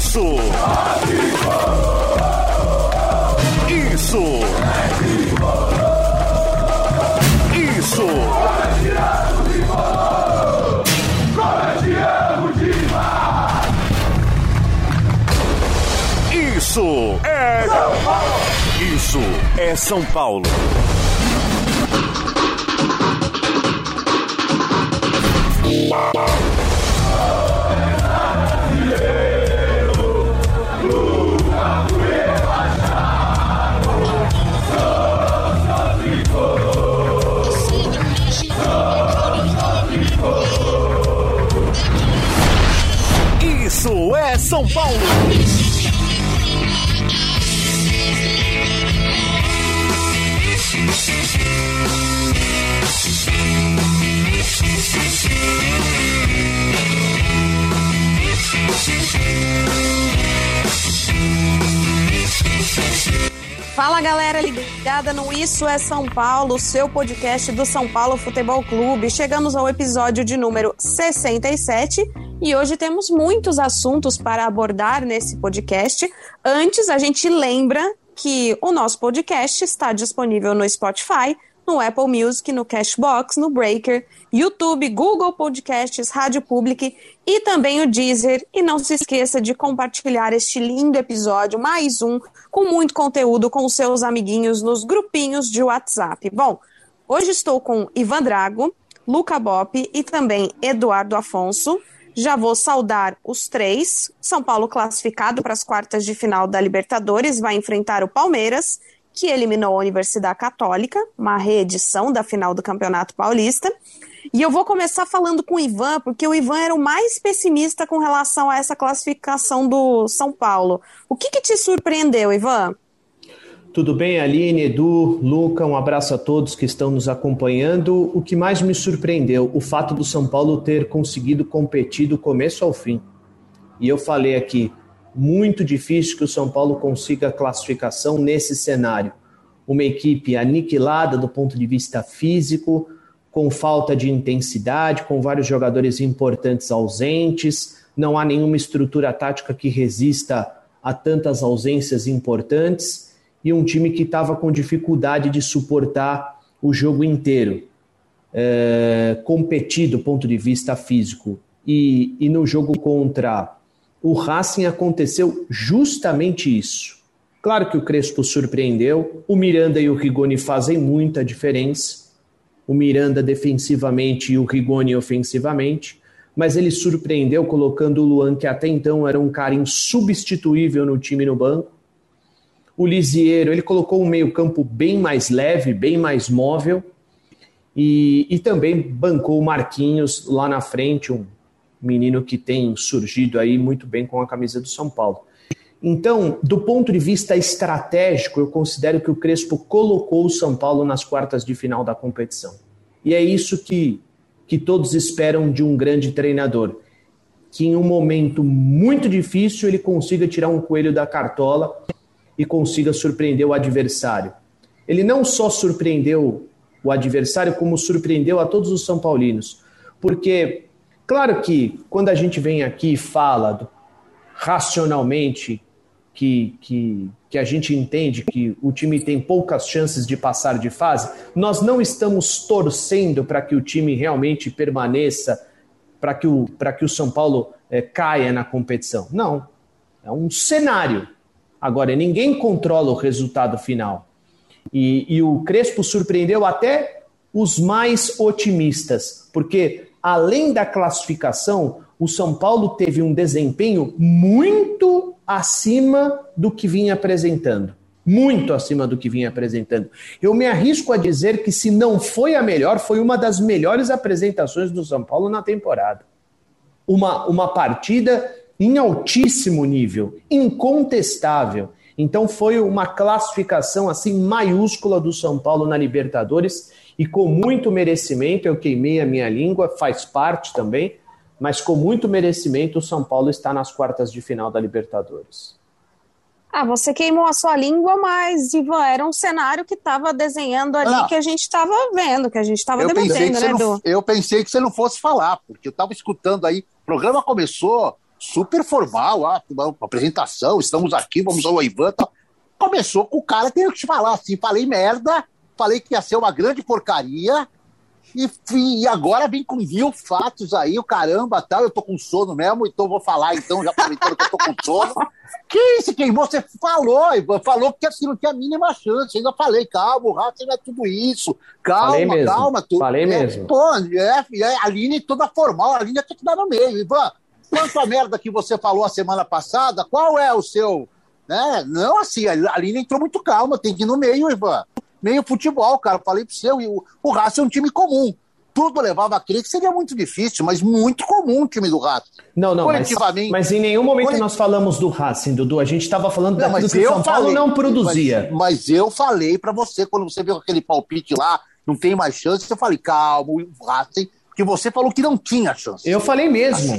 Isso! Isso! Isso! Isso é São Paulo! Isso é São Paulo! Isso é São Paulo! Fala, galera ligada no Isso é São Paulo, seu podcast do São Paulo Futebol Clube. Chegamos ao episódio de número 67 e hoje temos muitos assuntos para abordar nesse podcast. Antes, a gente lembra que o nosso podcast está disponível no Spotify, no Apple Music, no Cashbox, no Breaker, YouTube, Google Podcasts, Rádio Public e também o Deezer. E não se esqueça de compartilhar este lindo episódio, mais um, com muito conteúdo com os seus amiguinhos nos grupinhos de WhatsApp. Bom, hoje estou com Ivan Drago, Luca Bop e também Eduardo Afonso. Já vou saudar os três. São Paulo classificado para as quartas de final da Libertadores, vai enfrentar o Palmeiras, que eliminou a Universidade Católica, uma reedição da final do Campeonato Paulista. E eu vou começar falando com o Ivan, porque o Ivan era o mais pessimista com relação a essa classificação do São Paulo. O que te surpreendeu, Ivan? Tudo bem, Aline, Edu, Luca, um abraço a todos que estão nos acompanhando. O que mais me surpreendeu, o fato do São Paulo ter conseguido competir do começo ao fim. E eu falei aqui, muito difícil que o São Paulo consiga a classificação nesse cenário. Uma equipe aniquilada do ponto de vista físico, com falta de intensidade, com vários jogadores importantes ausentes, não há nenhuma estrutura tática que resista a tantas ausências importantes, e um time que estava com dificuldade de suportar o jogo inteiro, competir do ponto de vista físico. E no jogo contra o Racing aconteceu justamente isso. Claro que o Crespo surpreendeu, o Miranda e o Rigoni fazem muita diferença, o Miranda defensivamente e o Rigoni ofensivamente, mas ele surpreendeu colocando o Luan, que até então era um cara insubstituível no time no banco. O Lisiero, ele colocou um meio-campo bem mais leve, bem mais móvel, e também bancou o Marquinhos lá na frente, um menino que tem surgido aí muito bem com a camisa do São Paulo. Então, do ponto de vista estratégico, eu considero que o Crespo colocou o São Paulo nas quartas de final da competição. E é isso que todos esperam de um grande treinador, que em um momento muito difícil ele consiga tirar um coelho da cartola e consiga surpreender o adversário. Ele não só surpreendeu o adversário, como surpreendeu a todos os são paulinos, porque claro que quando a gente vem aqui e fala racionalmente que a gente entende que o time tem poucas chances de passar de fase, nós não estamos torcendo para que o time realmente permaneça, para que o São Paulo caia na competição. Não, é um cenário. Agora, ninguém controla o resultado final. E o Crespo surpreendeu até os mais otimistas, porque além da classificação, o São Paulo teve um desempenho muito acima do que vinha apresentando. Muito acima do que vinha apresentando. Eu me arrisco a dizer que se não foi a melhor, foi uma das melhores apresentações do São Paulo na temporada. Uma partida em altíssimo nível, incontestável. Então foi uma classificação assim maiúscula do São Paulo na Libertadores e com muito merecimento. Eu queimei a minha língua, faz parte também, mas com muito merecimento o São Paulo está nas quartas de final da Libertadores. Você queimou a sua língua, mas, Ivan, era um cenário que estava desenhando ali, que a gente estava vendo, que a gente estava debatendo, né, Edu? Eu pensei que você não fosse falar, porque eu estava escutando aí, o programa começou, super formal, uma apresentação, estamos aqui, vamos ao Ivan, tal. Começou com o cara tendo que te falar assim, falei merda, falei que ia ser uma grande porcaria, e agora vem com 1000 fatos aí, o caramba, tal, eu tô com sono mesmo, então vou falar, então, já aproveitando que eu tô com sono. Que isso, queimou? Você falou, Ivan, falou que assim, não tinha a mínima chance, eu ainda falei, calma, o Racing não é tudo isso, calma. Falei mesmo. Pô, a Aline toda formal, a Aline tinha que dar no meio, Ivan, quanto a merda que você falou a semana passada, qual é o seu... Né? Não, assim, a Aline entrou muito calma, tem que ir no meio, Ivan. Meio futebol, cara. Falei pro seu, o Racing é um time comum. Tudo levava a crer que seria muito difícil, mas muito comum o time do Racing. Não, mas em nenhum momento nós falamos do Racing, Dudu. A gente estava falando daquilo que o São Paulo não produzia. Mas eu falei pra você, quando você viu aquele palpite lá, não tem mais chance, eu falei, calma, o Racing, porque você falou que não tinha chance. Eu falei mesmo.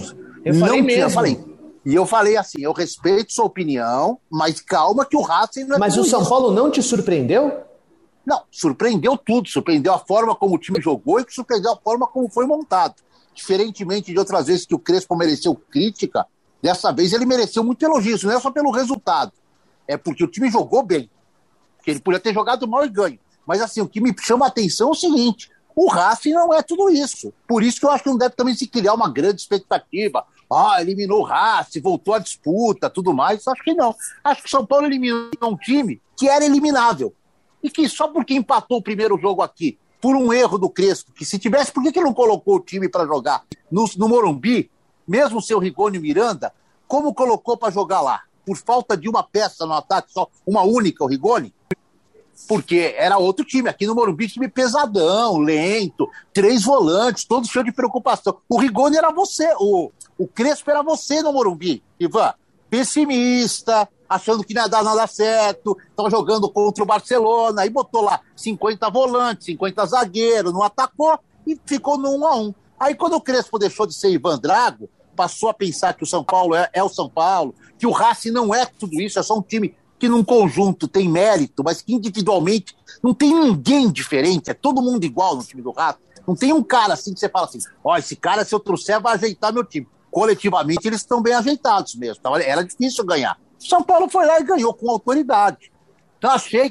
E eu falei assim, eu respeito sua opinião, mas calma que o Racing não é. Mas o São Paulo não te surpreendeu? Não, surpreendeu tudo. Surpreendeu a forma como o time jogou e que surpreendeu a forma como foi montado. Diferentemente de outras vezes que o Crespo mereceu crítica, dessa vez ele mereceu muito elogio. Não é só pelo resultado. É porque o time jogou bem. Porque ele podia ter jogado mal e ganho. Mas assim, o que me chama a atenção é o seguinte, o Racing não é tudo isso. Por isso que eu acho que não deve também se criar uma grande expectativa. Eliminou o Racing, voltou à disputa, tudo mais. Acho que não. Acho que o São Paulo eliminou um time que era eliminável. E que só porque empatou o primeiro jogo aqui, por um erro do Crespo, que se tivesse, por que não colocou o time para jogar no Morumbi, mesmo o seu Rigoni e Miranda, como colocou para jogar lá? Por falta de uma peça no ataque, só uma única, o Rigoni? Porque era outro time. Aqui no Morumbi, time pesadão, lento, 3 volantes, todos cheios de preocupação. O Rigoni era você, o Crespo era você no Morumbi, Ivan. Pessimista, achando que não ia dar nada certo, estava jogando contra o Barcelona, aí botou lá 50 volantes, 50 zagueiros, não atacou e ficou no 1-1. Aí quando o Crespo deixou de ser Ivan Drago, passou a pensar que o São Paulo é o São Paulo, que o Racing não é tudo isso, é só um time que num conjunto tem mérito, mas que individualmente não tem ninguém diferente, é todo mundo igual no time do Racing. Não tem um cara assim que você fala assim, esse cara se eu trouxer vai ajeitar meu time. Coletivamente eles estão bem ajeitados mesmo, então era difícil ganhar. São Paulo foi lá e ganhou com autoridade. Então achei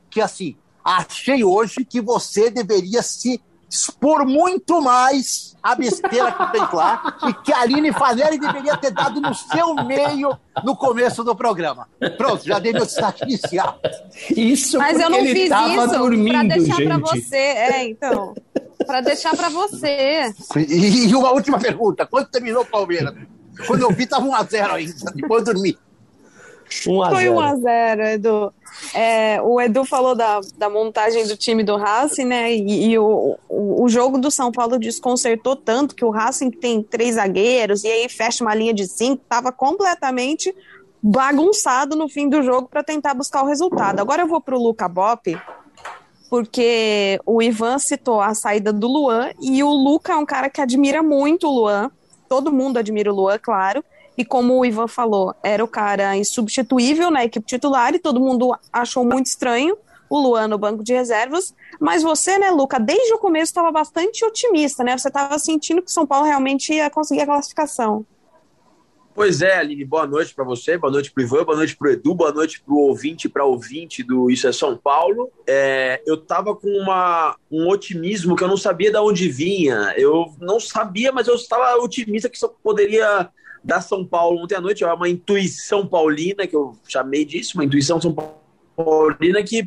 achei hoje que você deveria se expor muito mais a besteira que fez lá e que a Aline Fanelli deveria ter dado no seu meio no começo do programa. Pronto, já dei meu destaque inicial. Isso. Mas eu não fiz isso para deixar para você. Para deixar para você. E uma última pergunta, quando terminou o Palmeiras? Quando eu vi, estava 1-0 ainda, depois eu dormi. 1-0. Foi 1-0, Edu. O Edu falou da montagem do time do Racing, né? E o jogo do São Paulo desconcertou tanto que o Racing tem 3 zagueiros e aí fecha uma linha de 5, estava completamente bagunçado no fim do jogo para tentar buscar o resultado. Agora eu vou para o Luca Bop, porque o Ivan citou a saída do Luan e o Luca é um cara que admira muito o Luan. Todo mundo admira o Luan, claro. E como o Ivan falou, era o cara insubstituível na equipe titular e todo mundo achou muito estranho o Luan no banco de reservas. Mas você, né, Luca, desde o começo estava bastante otimista, né? Você estava sentindo que o São Paulo realmente ia conseguir a classificação. Pois é, Aline, boa noite para você, boa noite para o Ivan, boa noite para o Edu, boa noite para o ouvinte do Isso é São Paulo. Eu estava com um otimismo que eu não sabia de onde vinha. Eu não sabia, mas eu estava otimista que isso poderia dar São Paulo ontem à noite. É uma intuição paulina, que eu chamei disso, uma intuição São Paulina que,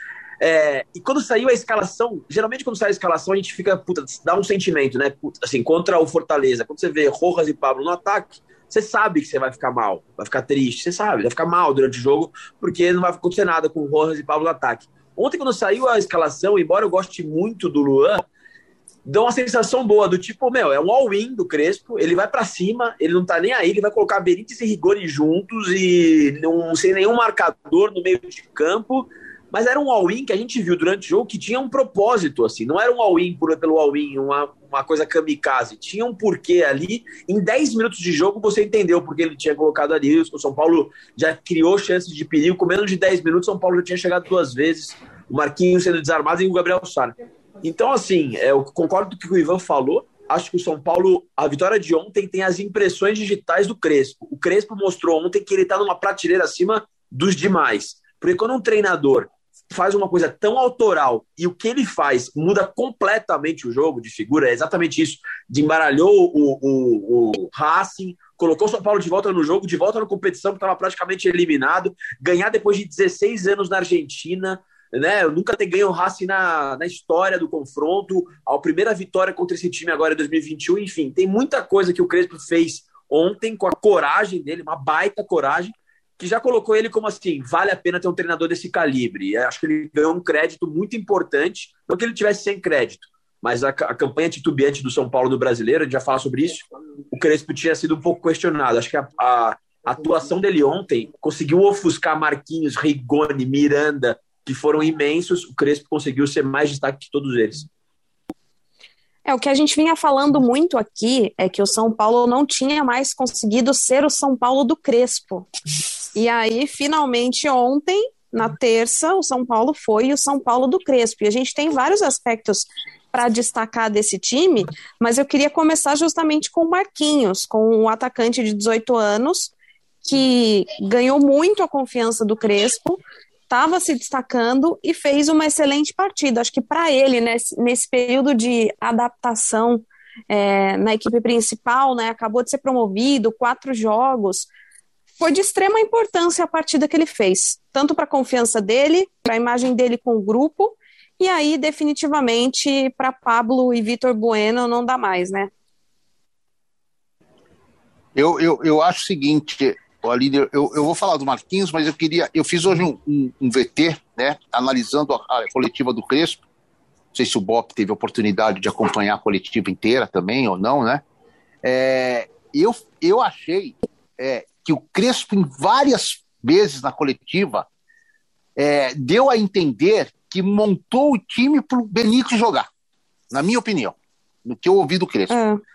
e quando saiu a escalação, geralmente quando sai a escalação a gente fica, dá um sentimento, né? Assim, contra o Fortaleza, quando você vê Rojas e Pablo no ataque, você sabe que você vai ficar mal, vai ficar triste, você sabe, vai ficar mal durante o jogo, porque não vai acontecer nada com Rojas e Pablo no ataque. Ontem, quando saiu a escalação, embora eu goste muito do Luan, dá uma sensação boa, do tipo, é um all-in do Crespo, ele vai pra cima, ele não tá nem aí, ele vai colocar Benítez e Rigoni juntos e sem nenhum marcador no meio de campo, mas era um all-in que a gente viu durante o jogo que tinha um propósito, assim, não era um all-in pelo all-in, uma coisa kamikaze, tinha um porquê ali. Em 10 minutos de jogo você entendeu porque ele tinha colocado ali, o São Paulo já criou chances de perigo, com menos de 10 minutos o São Paulo já tinha chegado 2 vezes, o Marquinhos sendo desarmado e o Gabriel Sara. Então, assim, eu concordo com o que o Ivan falou, acho que o São Paulo, a vitória de ontem tem as impressões digitais do Crespo. O Crespo mostrou ontem que ele está numa prateleira acima dos demais. Porque quando um treinador faz uma coisa tão autoral e o que ele faz muda completamente o jogo de figura, é exatamente isso. Desembaralhou o Racing, colocou o São Paulo de volta no jogo, de volta na competição, que estava praticamente eliminado, ganhar depois de 16 anos na Argentina, né? Eu nunca ter ganho o Racing na história do confronto, a primeira vitória contra esse time agora em 2021, enfim, tem muita coisa que o Crespo fez ontem com a coragem dele, uma baita coragem, que já colocou ele como assim, vale a pena ter um treinador desse calibre. Eu acho que ele ganhou um crédito muito importante, não que ele tivesse sem crédito, mas a campanha titubeante do São Paulo no Brasileiro, a gente já fala sobre isso, o Crespo tinha sido um pouco questionado. Acho que a atuação dele ontem conseguiu ofuscar Marquinhos, Rigoni, Miranda, que foram imensos. O Crespo conseguiu ser mais destaque que todos eles. O que a gente vinha falando muito aqui é que o São Paulo não tinha mais conseguido ser o São Paulo do Crespo. E aí, finalmente, ontem, na terça, o São Paulo foi o São Paulo do Crespo. E a gente tem vários aspectos para destacar desse time, mas eu queria começar justamente com o Marquinhos, com um atacante de 18 anos, que ganhou muito a confiança do Crespo, estava se destacando e fez uma excelente partida. Acho que para ele, nesse período de adaptação na equipe principal, né, acabou de ser promovido, 4 jogos, foi de extrema importância a partida que ele fez, tanto para a confiança dele, para a imagem dele com o grupo, e aí definitivamente para Pablo e Vitor Bueno não dá mais, né? Eu acho o seguinte... Líder, eu vou falar do Marquinhos, mas eu fiz hoje um VT, né, analisando a coletiva do Crespo. Não sei se o Bop teve a oportunidade de acompanhar a coletiva inteira também ou não, né? Eu achei que o Crespo, em várias vezes na coletiva, deu a entender que montou o time para o Benítez jogar, na minha opinião, no que eu ouvi do Crespo.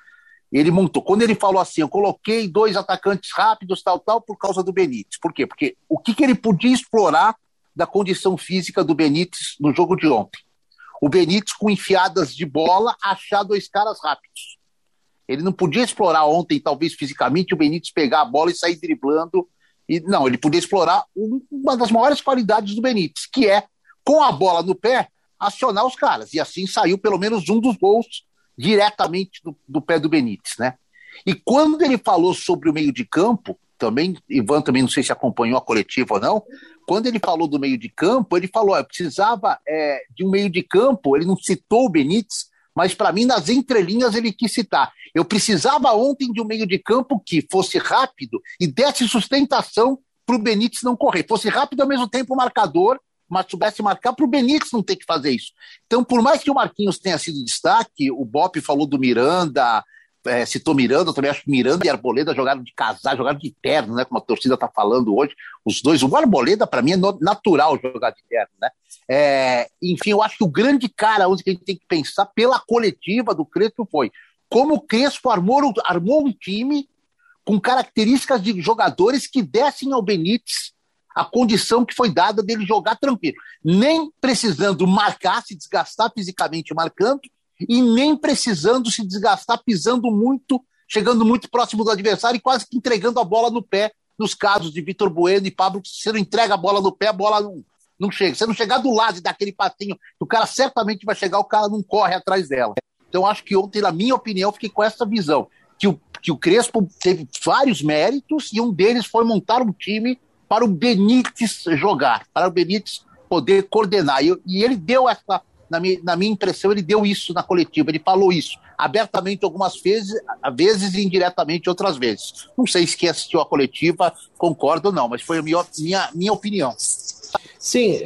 Ele montou. Quando ele falou assim, eu coloquei 2 atacantes rápidos, tal, por causa do Benítez. Por quê? Porque o que ele podia explorar da condição física do Benítez no jogo de ontem? O Benítez, com enfiadas de bola, achar 2 caras rápidos. Ele não podia explorar ontem, talvez fisicamente, o Benítez pegar a bola e sair driblando. Não, ele podia explorar uma das maiores qualidades do Benítez, que é, com a bola no pé, acionar os caras. E assim saiu pelo menos um dos gols diretamente do pé do Benítez, né? E quando ele falou sobre o meio de campo, também, Ivan também não sei se acompanhou a coletiva ou não, quando ele falou do meio de campo, ele falou, eu precisava de um meio de campo, ele não citou o Benítez, mas para mim nas entrelinhas ele quis citar. Eu precisava ontem de um meio de campo que fosse rápido e desse sustentação para o Benítez não correr, fosse rápido ao mesmo tempo marcador, mas soubesse marcar para o Benítez não ter que fazer isso. Então, por mais que o Marquinhos tenha sido destaque, o Bop falou do Miranda, citou Miranda, eu também acho que Miranda e Arboleda jogaram de casar, jogaram de terno, né, como a torcida está falando hoje, os dois. O Arboleda, para mim, é natural jogar de terno, né? Enfim, eu acho que o grande cara onde que a gente tem que pensar pela coletiva do Crespo foi como o Crespo armou um time com características de jogadores que dessem ao Benítez a condição que foi dada dele jogar tranquilo, nem precisando marcar, se desgastar fisicamente marcando, e nem precisando se desgastar pisando muito, chegando muito próximo do adversário e quase que entregando a bola no pé, nos casos de Vitor Bueno e Pablo, se você não entrega a bola no pé, a bola não chega. Se você não chegar do lado e dar aquele passinho, o cara certamente vai chegar, o cara não corre atrás dela. Então acho que ontem, na minha opinião, fiquei com essa visão, que o Crespo teve vários méritos e um deles foi montar um time para o Benítez jogar, para o Benítez poder coordenar. E ele deu essa, na minha impressão, ele deu isso na coletiva, ele falou isso abertamente algumas vezes e indiretamente outras vezes. Não sei se quem assistiu a coletiva concorda ou não, mas foi a minha opinião. Sim,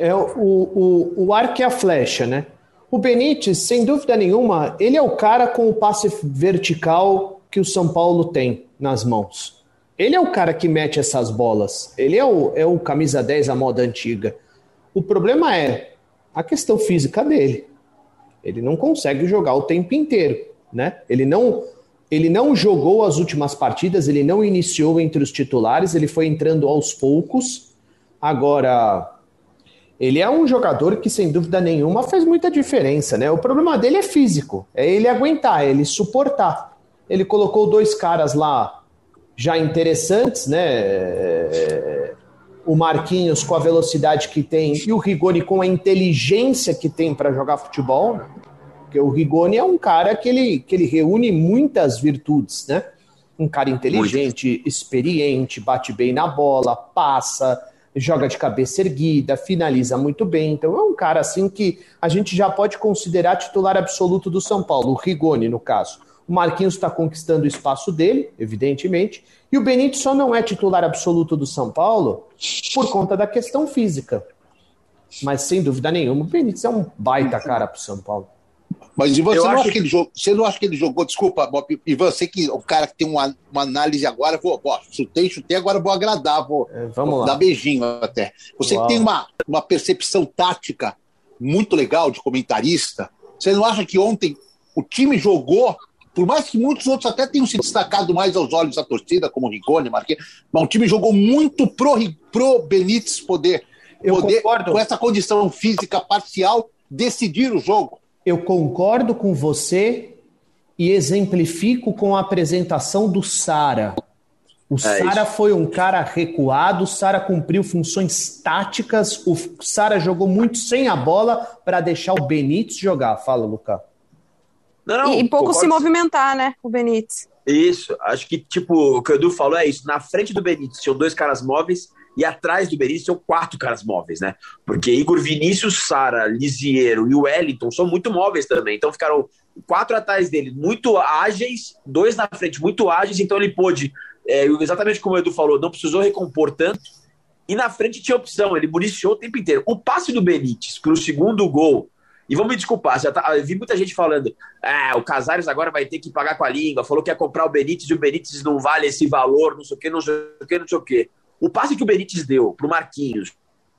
o arco e a flecha, né? O Benítez, sem dúvida nenhuma, ele é o cara com o passe vertical que o São Paulo tem nas mãos. Ele é o cara que mete essas bolas. Ele é o camisa 10 à moda antiga. O problema é a questão física dele. Ele não consegue jogar o tempo inteiro, né? Ele não jogou as últimas partidas, ele não iniciou entre os titulares, ele foi entrando aos poucos. Agora, Ele é um jogador que, sem dúvida nenhuma, faz muita diferença, né? O problema dele é físico, é ele aguentar, é ele suportar. Ele colocou 2 caras lá já interessantes, né? O Marquinhos com a velocidade que tem e o Rigoni com a inteligência que tem para jogar futebol, né? Porque o Rigoni é um cara que ele reúne muitas virtudes, né? Um cara inteligente, experiente, bate bem na bola, passa, joga de cabeça erguida, finaliza muito bem. Então é um cara assim que a gente já pode considerar titular absoluto do São Paulo, o Rigoni no caso. O Marquinhos está conquistando o espaço dele, evidentemente, e o Benítez só não é titular absoluto do São Paulo por conta da questão física. Mas sem dúvida nenhuma, o Benítez é um baita cara pro São Paulo. Mas Ivan, você não acha que ele jogou? Desculpa, Ivan, sei que o cara que tem uma análise agora, chutei, agora vou agradar, vou dar beijinho até. Você que tem uma percepção tática muito legal de comentarista, você não acha que ontem o time jogou, por mais que muitos outros até tenham se destacado mais aos olhos da torcida, como o Rigoni, Marquinhos, mas o time jogou muito pro Benítez poder com essa condição física parcial, decidir o jogo? Eu concordo com você e exemplifico com a apresentação do Sara. O Sara foi um cara recuado, o Sara cumpriu funções táticas, o Sara jogou muito sem a bola para deixar o Benítez jogar. Fala, Lucas. E pouco se movimentar, né, o Benítez. Isso, acho que tipo, o que o Edu falou é isso. Na frente do Benítez tinham 2 caras móveis e atrás do Benítez tinham 4 caras móveis, né? Porque Igor Vinícius, Sara, Lisiero e o Wellington são muito móveis também. Então ficaram 4 atrás dele, muito ágeis, 2 na frente, muito ágeis. Então ele pôde, exatamente como o Edu falou, não precisou recompor tanto. E na frente tinha opção, ele municiou o tempo inteiro. O passe do Benítez para o segundo gol, e vamos me desculpar, vi muita gente falando, o Casares agora vai ter que pagar com a língua, falou que ia comprar o Benítez e o Benítez não vale esse valor, não sei o quê. O passe que o Benítez deu pro Marquinhos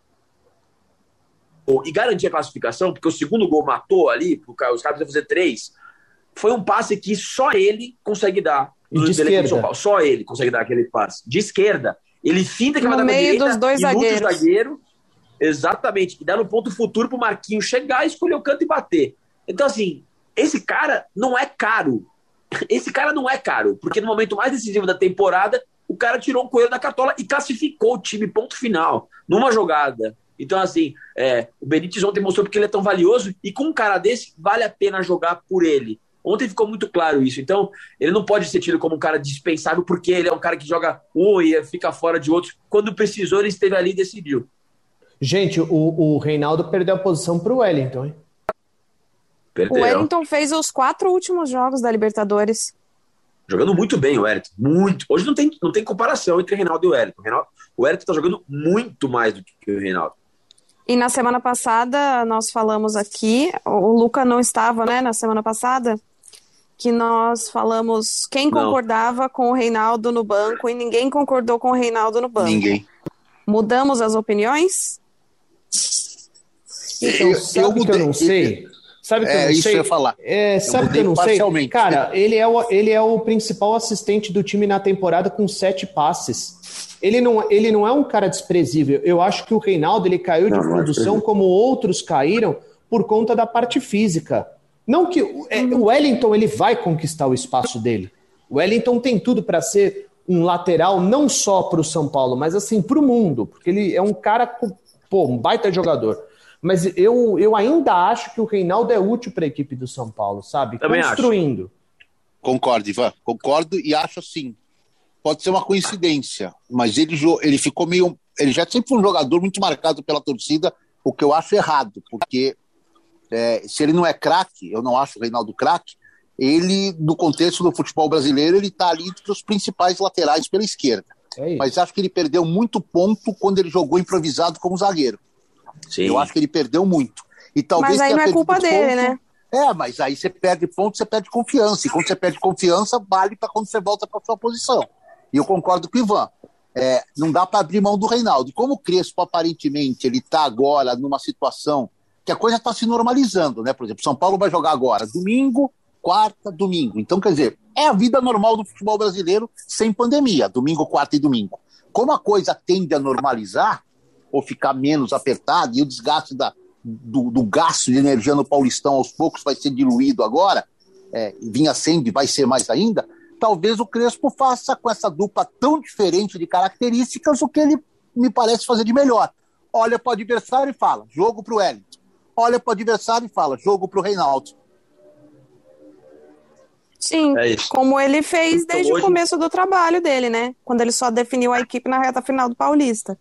e garantir a classificação, porque o segundo gol matou ali, os caras precisam fazer 3, foi um passe que só ele consegue dar. De esquerda. São Paulo. Só ele consegue dar aquele passe. De esquerda. Ele finta que vai dar pra direita, dos 2 zagueiros. Exatamente. E dá no ponto futuro pro Marquinhos chegar, escolher o canto e bater. Então, assim, esse cara não é caro. Porque no momento mais decisivo da temporada, o cara tirou um coelho da cartola e classificou o time, ponto final, numa jogada. Então, assim, o Benítez ontem mostrou porque ele é tão valioso e com um cara desse, vale a pena jogar por ele. Ontem ficou muito claro isso. Então, ele não pode ser tido como um cara dispensável porque ele é um cara que joga um e fica fora de outros. Quando precisou, ele esteve ali e decidiu. Gente, o Reinaldo perdeu a posição pro Wellington, hein? Perdeu. O Wellington fez os 4 últimos jogos da Libertadores. Jogando muito bem o Wellington, muito. Hoje não tem comparação entre o Reinaldo e o Wellington. O Wellington tá jogando muito mais do que o Reinaldo. E na semana passada, nós falamos aqui, o Luca não estava, né, na semana passada, que nós falamos quem concordava com o Reinaldo no banco e ninguém concordou com o Reinaldo no banco. Ninguém. Mudamos as opiniões? Então, sabe o que eu não sei? Sabe que eu não sei? Isso eu ia falar. Sabe que eu não sei? Cara, ele é o principal assistente do time na temporada com 7 passes. Ele não é um cara desprezível. Eu acho que o Reinaldo ele caiu de produção como outros caíram por conta da parte física. Não que o Wellington ele vai conquistar o espaço dele. O Wellington tem tudo para ser um lateral não só para o São Paulo, mas assim para o mundo, porque ele é um cara, um baita jogador. Mas eu ainda acho que o Reinaldo é útil para a equipe do São Paulo, sabe? Também construindo. Acho. Concordo, Ivan. Concordo e acho assim. Pode ser uma coincidência, mas ele ficou meio... Ele já sempre foi um jogador muito marcado pela torcida, o que eu acho errado, porque se ele não é craque, eu não acho o Reinaldo craque, ele, no contexto do futebol brasileiro, ele está ali entre os principais laterais pela esquerda. Mas acho que ele perdeu muito ponto quando ele jogou improvisado como zagueiro. Sim. Eu acho que ele perdeu muito. E talvez mas aí não é culpa dele, né? Mas aí você perde ponto, você perde confiança. E quando você perde confiança, vale para quando você volta para sua posição. E eu concordo com o Ivan. Não dá para abrir mão do Reinaldo. Como o Crespo, aparentemente, ele está agora numa situação que a coisa está se normalizando, né? Por exemplo, São Paulo vai jogar agora domingo, quarta, domingo. Então, quer dizer, é a vida normal do futebol brasileiro sem pandemia, domingo, quarta e domingo. Como a coisa tende a normalizar, ou ficar menos apertado, e o desgaste do gasto de energia no Paulistão aos poucos vai ser diluído agora, vinha sendo e vai ser mais ainda, talvez o Crespo faça com essa dupla tão diferente de características o que ele me parece fazer de melhor. Olha para o adversário e fala, jogo para o Wellington. Olha para o adversário e fala, jogo para o Reinaldo. Sim, como ele fez desde o começo do trabalho dele, né? Quando ele só definiu a equipe na reta final do Paulista.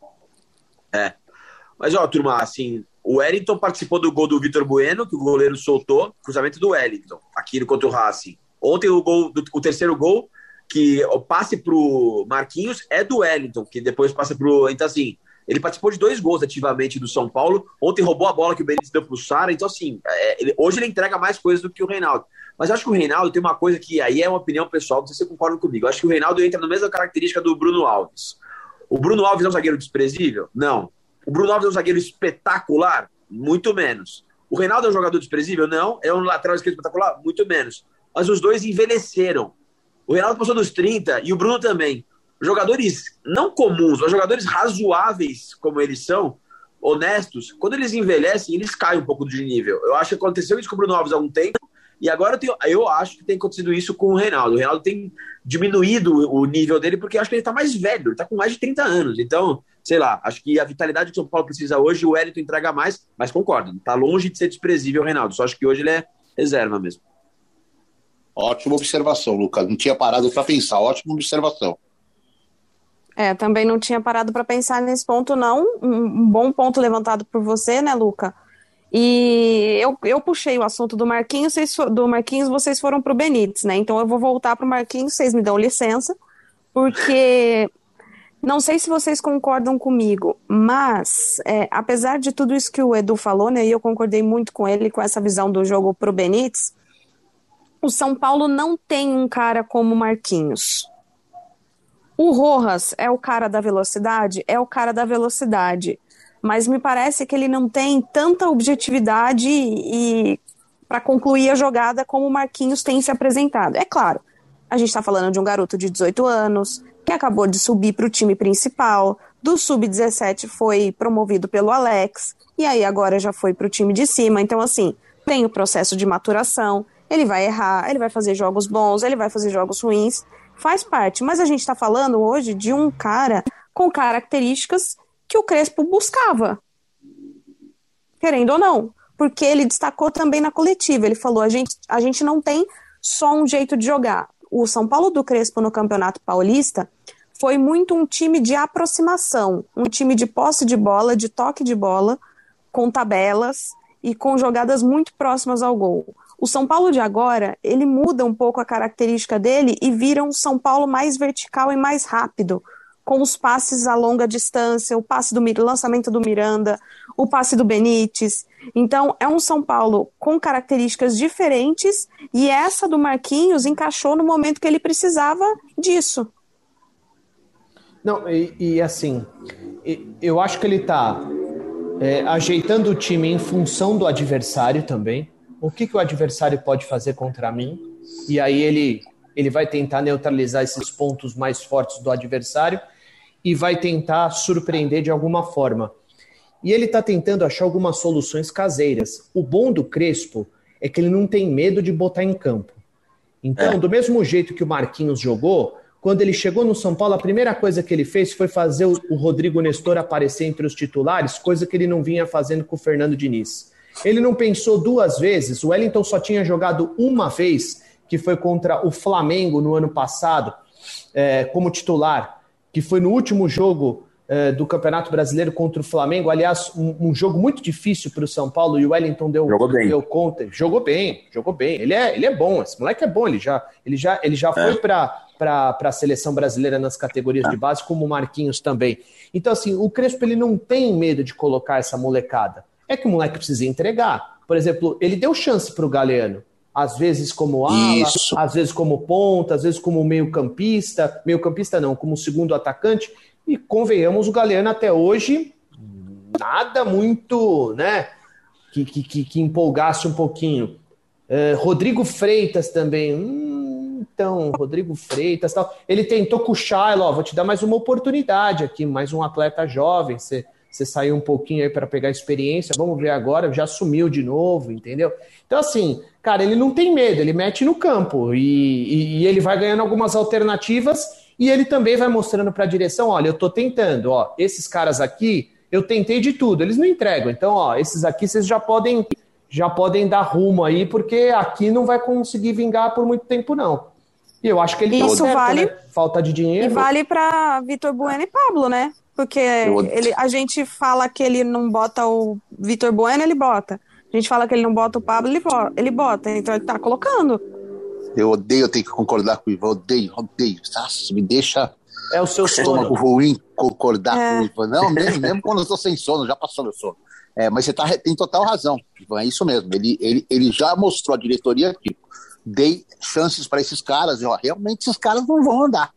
Mas, turma, assim, o Wellington participou do gol do Vitor Bueno, que o goleiro soltou, cruzamento do Wellington, aqui contra o Racing. Ontem o terceiro gol, que o passe pro Marquinhos é do Wellington, que depois passa pro... Então, assim, ele participou de 2 gols ativamente do São Paulo. Ontem roubou a bola que o Benítez deu pro Sara. Então, assim, hoje ele entrega mais coisas do que o Reinaldo. Mas eu acho que o Reinaldo tem uma coisa que aí é uma opinião pessoal, não sei se você concorda comigo. Eu acho que o Reinaldo entra na mesma característica do Bruno Alves. O Bruno Alves é um zagueiro desprezível? Não. O Bruno Alves é um zagueiro espetacular? Muito menos. O Reinaldo é um jogador desprezível? Não. É um lateral esquerdo espetacular? Muito menos. Mas os dois envelheceram. O Reinaldo passou dos 30 e o Bruno também. Jogadores não comuns, mas jogadores razoáveis como eles são, honestos, quando eles envelhecem, eles caem um pouco de nível. Eu acho que aconteceu isso com o Bruno Alves há um tempo e agora eu acho que tem acontecido isso com o Reinaldo. O Reinaldo tem diminuído o nível dele porque eu acho que ele está mais velho, ele está com mais de 30 anos. Então, sei lá, acho que a vitalidade que o São Paulo precisa hoje, o Wellington entrega mais, mas concordo, está longe de ser desprezível o Reinaldo. Só acho que hoje ele é reserva mesmo. Ótima observação, Lucas. Não tinha parado para pensar. Ótima observação. Também não tinha parado para pensar nesse ponto, não. Um bom ponto levantado por você, né, Luca? E eu puxei o assunto do Marquinhos, vocês foram pro Benítez, né? Então eu vou voltar pro Marquinhos, vocês me dão licença, porque não sei se vocês concordam comigo, mas apesar de tudo isso que o Edu falou, né, e eu concordei muito com ele, com essa visão do jogo pro Benítez, o São Paulo não tem um cara como o Marquinhos. O Rojas é o cara da velocidade? É o cara da velocidade. Mas me parece que ele não tem tanta objetividade para concluir a jogada como o Marquinhos tem se apresentado. É claro, a gente está falando de um garoto de 18 anos, que acabou de subir para o time principal, do Sub-17 foi promovido pelo Alex, e aí agora já foi para o time de cima. Então, assim, tem o processo de maturação, ele vai errar, ele vai fazer jogos bons, ele vai fazer jogos ruins, faz parte. Mas a gente está falando hoje de um cara com características que o Crespo buscava, querendo ou não, porque ele destacou também na coletiva, ele falou, a gente não tem só um jeito de jogar. O São Paulo do Crespo no Campeonato Paulista foi muito um time de aproximação, um time de posse de bola, de toque de bola, com tabelas e com jogadas muito próximas ao gol. O São Paulo de agora, ele muda um pouco a característica dele e vira um São Paulo mais vertical e mais rápido, com os passes a longa distância, o passe lançamento do Miranda, o passe do Benítez. Então, é um São Paulo com características diferentes e essa do Marquinhos encaixou no momento que ele precisava disso. Não, assim, eu acho que ele está ajeitando o time em função do adversário também. O que o adversário pode fazer contra mim? E aí ele vai tentar neutralizar esses pontos mais fortes do adversário e vai tentar surpreender de alguma forma. E ele está tentando achar algumas soluções caseiras. O bom do Crespo é que ele não tem medo de botar em campo. Então, do mesmo jeito que o Marquinhos jogou, quando ele chegou no São Paulo, a primeira coisa que ele fez foi fazer o Rodrigo Nestor aparecer entre os titulares, coisa que ele não vinha fazendo com o Fernando Diniz. Ele não pensou 2 vezes, o Wellington só tinha jogado uma vez, que foi contra o Flamengo no ano passado, como titular, que foi no último jogo do Campeonato Brasileiro contra o Flamengo. Aliás, um jogo muito difícil para o São Paulo, e o Wellington deu conta. Jogou bem. Ele é bom, esse moleque é bom, ele já foi para a seleção brasileira nas categorias de base, como o Marquinhos também. Então, assim, o Crespo ele não tem medo de colocar essa molecada. É que o moleque precisa entregar. Por exemplo, ele deu chance para o Galeano, às vezes como ala, às vezes como ponta, às vezes como meio-campista não, como segundo atacante, e convenhamos, o Galeano até hoje, nada muito, né, que empolgasse um pouquinho. Rodrigo Freitas também, Rodrigo Freitas, tal. Ele tentou com o Shaila, vou te dar mais uma oportunidade aqui, mais um atleta jovem, você Você saiu um pouquinho aí para pegar experiência, vamos ver agora, já sumiu de novo, entendeu? Então, assim, cara, ele não tem medo, ele mete no campo e ele vai ganhando algumas alternativas e ele também vai mostrando para a direção, olha, eu tô tentando, ó, esses caras aqui, eu tentei de tudo, eles não entregam, então, ó, esses aqui vocês já podem dar rumo aí, porque aqui não vai conseguir vingar por muito tempo, não. E eu acho que ele Isso tá certo, vale, né? Falta de dinheiro. E vale para Vitor Bueno e Pablo, né? Porque a gente fala que ele não bota o Vitor Bueno, ele bota. A gente fala que ele não bota o Pablo, ele bota. Então ele tá colocando. Eu odeio ter que concordar com o Ivan, odeio. Nossa, me deixa o seu estômago ruim concordar com o Ivan. Não, mesmo quando eu tô sem sono, já passou meu sono. Mas você tem total razão, Ivan, é isso mesmo. Ele já mostrou à diretoria que dei chances para esses caras, e ó, realmente esses caras não vão andar.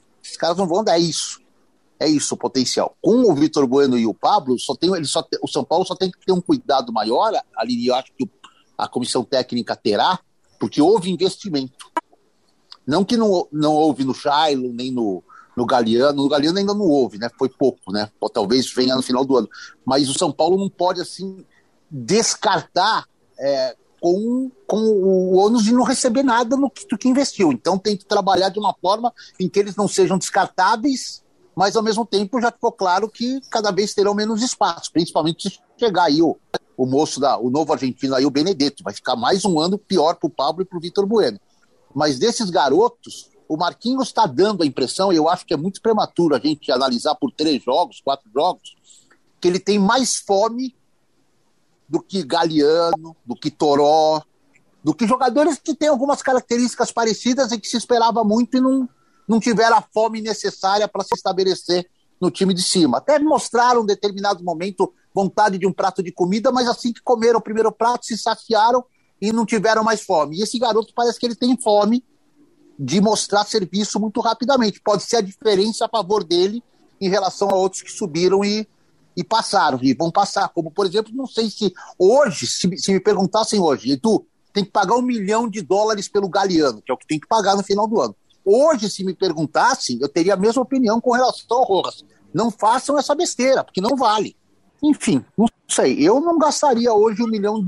É isso o potencial. Com o Vitor Bueno e o Pablo, o São Paulo só tem que ter um cuidado maior, ali eu acho que a comissão técnica terá, porque houve investimento. Não que não houve no Shailon, nem no Galeano. No Galeano ainda não houve, né? Foi pouco, né? Ou talvez venha no final do ano. Mas o São Paulo não pode, assim, descartar com o ônus de não receber nada do que investiu. Então tem que trabalhar de uma forma em que eles não sejam descartáveis, mas ao mesmo tempo já ficou claro que cada vez terão menos espaço, principalmente se chegar aí o moço, o novo argentino aí, o Benedetto. Vai ficar mais um ano pior para o Pablo e para o Vitor Bueno. Mas desses garotos, o Marquinhos está dando a impressão, e eu acho que é muito prematuro a gente analisar por 4 jogos, que ele tem mais fome do que Galeano, do que Toró, do que jogadores que têm algumas características parecidas e que se esperava muito e não tiveram a fome necessária para se estabelecer no time de cima. Até mostraram em determinado momento vontade de um prato de comida, mas assim que comeram o primeiro prato, se saciaram e não tiveram mais fome. E esse garoto parece que ele tem fome de mostrar serviço muito rapidamente. Pode ser a diferença a favor dele em relação a outros que subiram e passaram, e vão passar. Como, por exemplo, não sei se hoje, se me perguntassem hoje, Edu, tem que pagar $1 milhão pelo Galeano, que é o que tem que pagar no final do ano. Hoje, se me perguntassem, eu teria a mesma opinião com relação ao Rojas. Não façam essa besteira, porque não vale. Enfim, não sei. Eu não gastaria hoje $1 milhão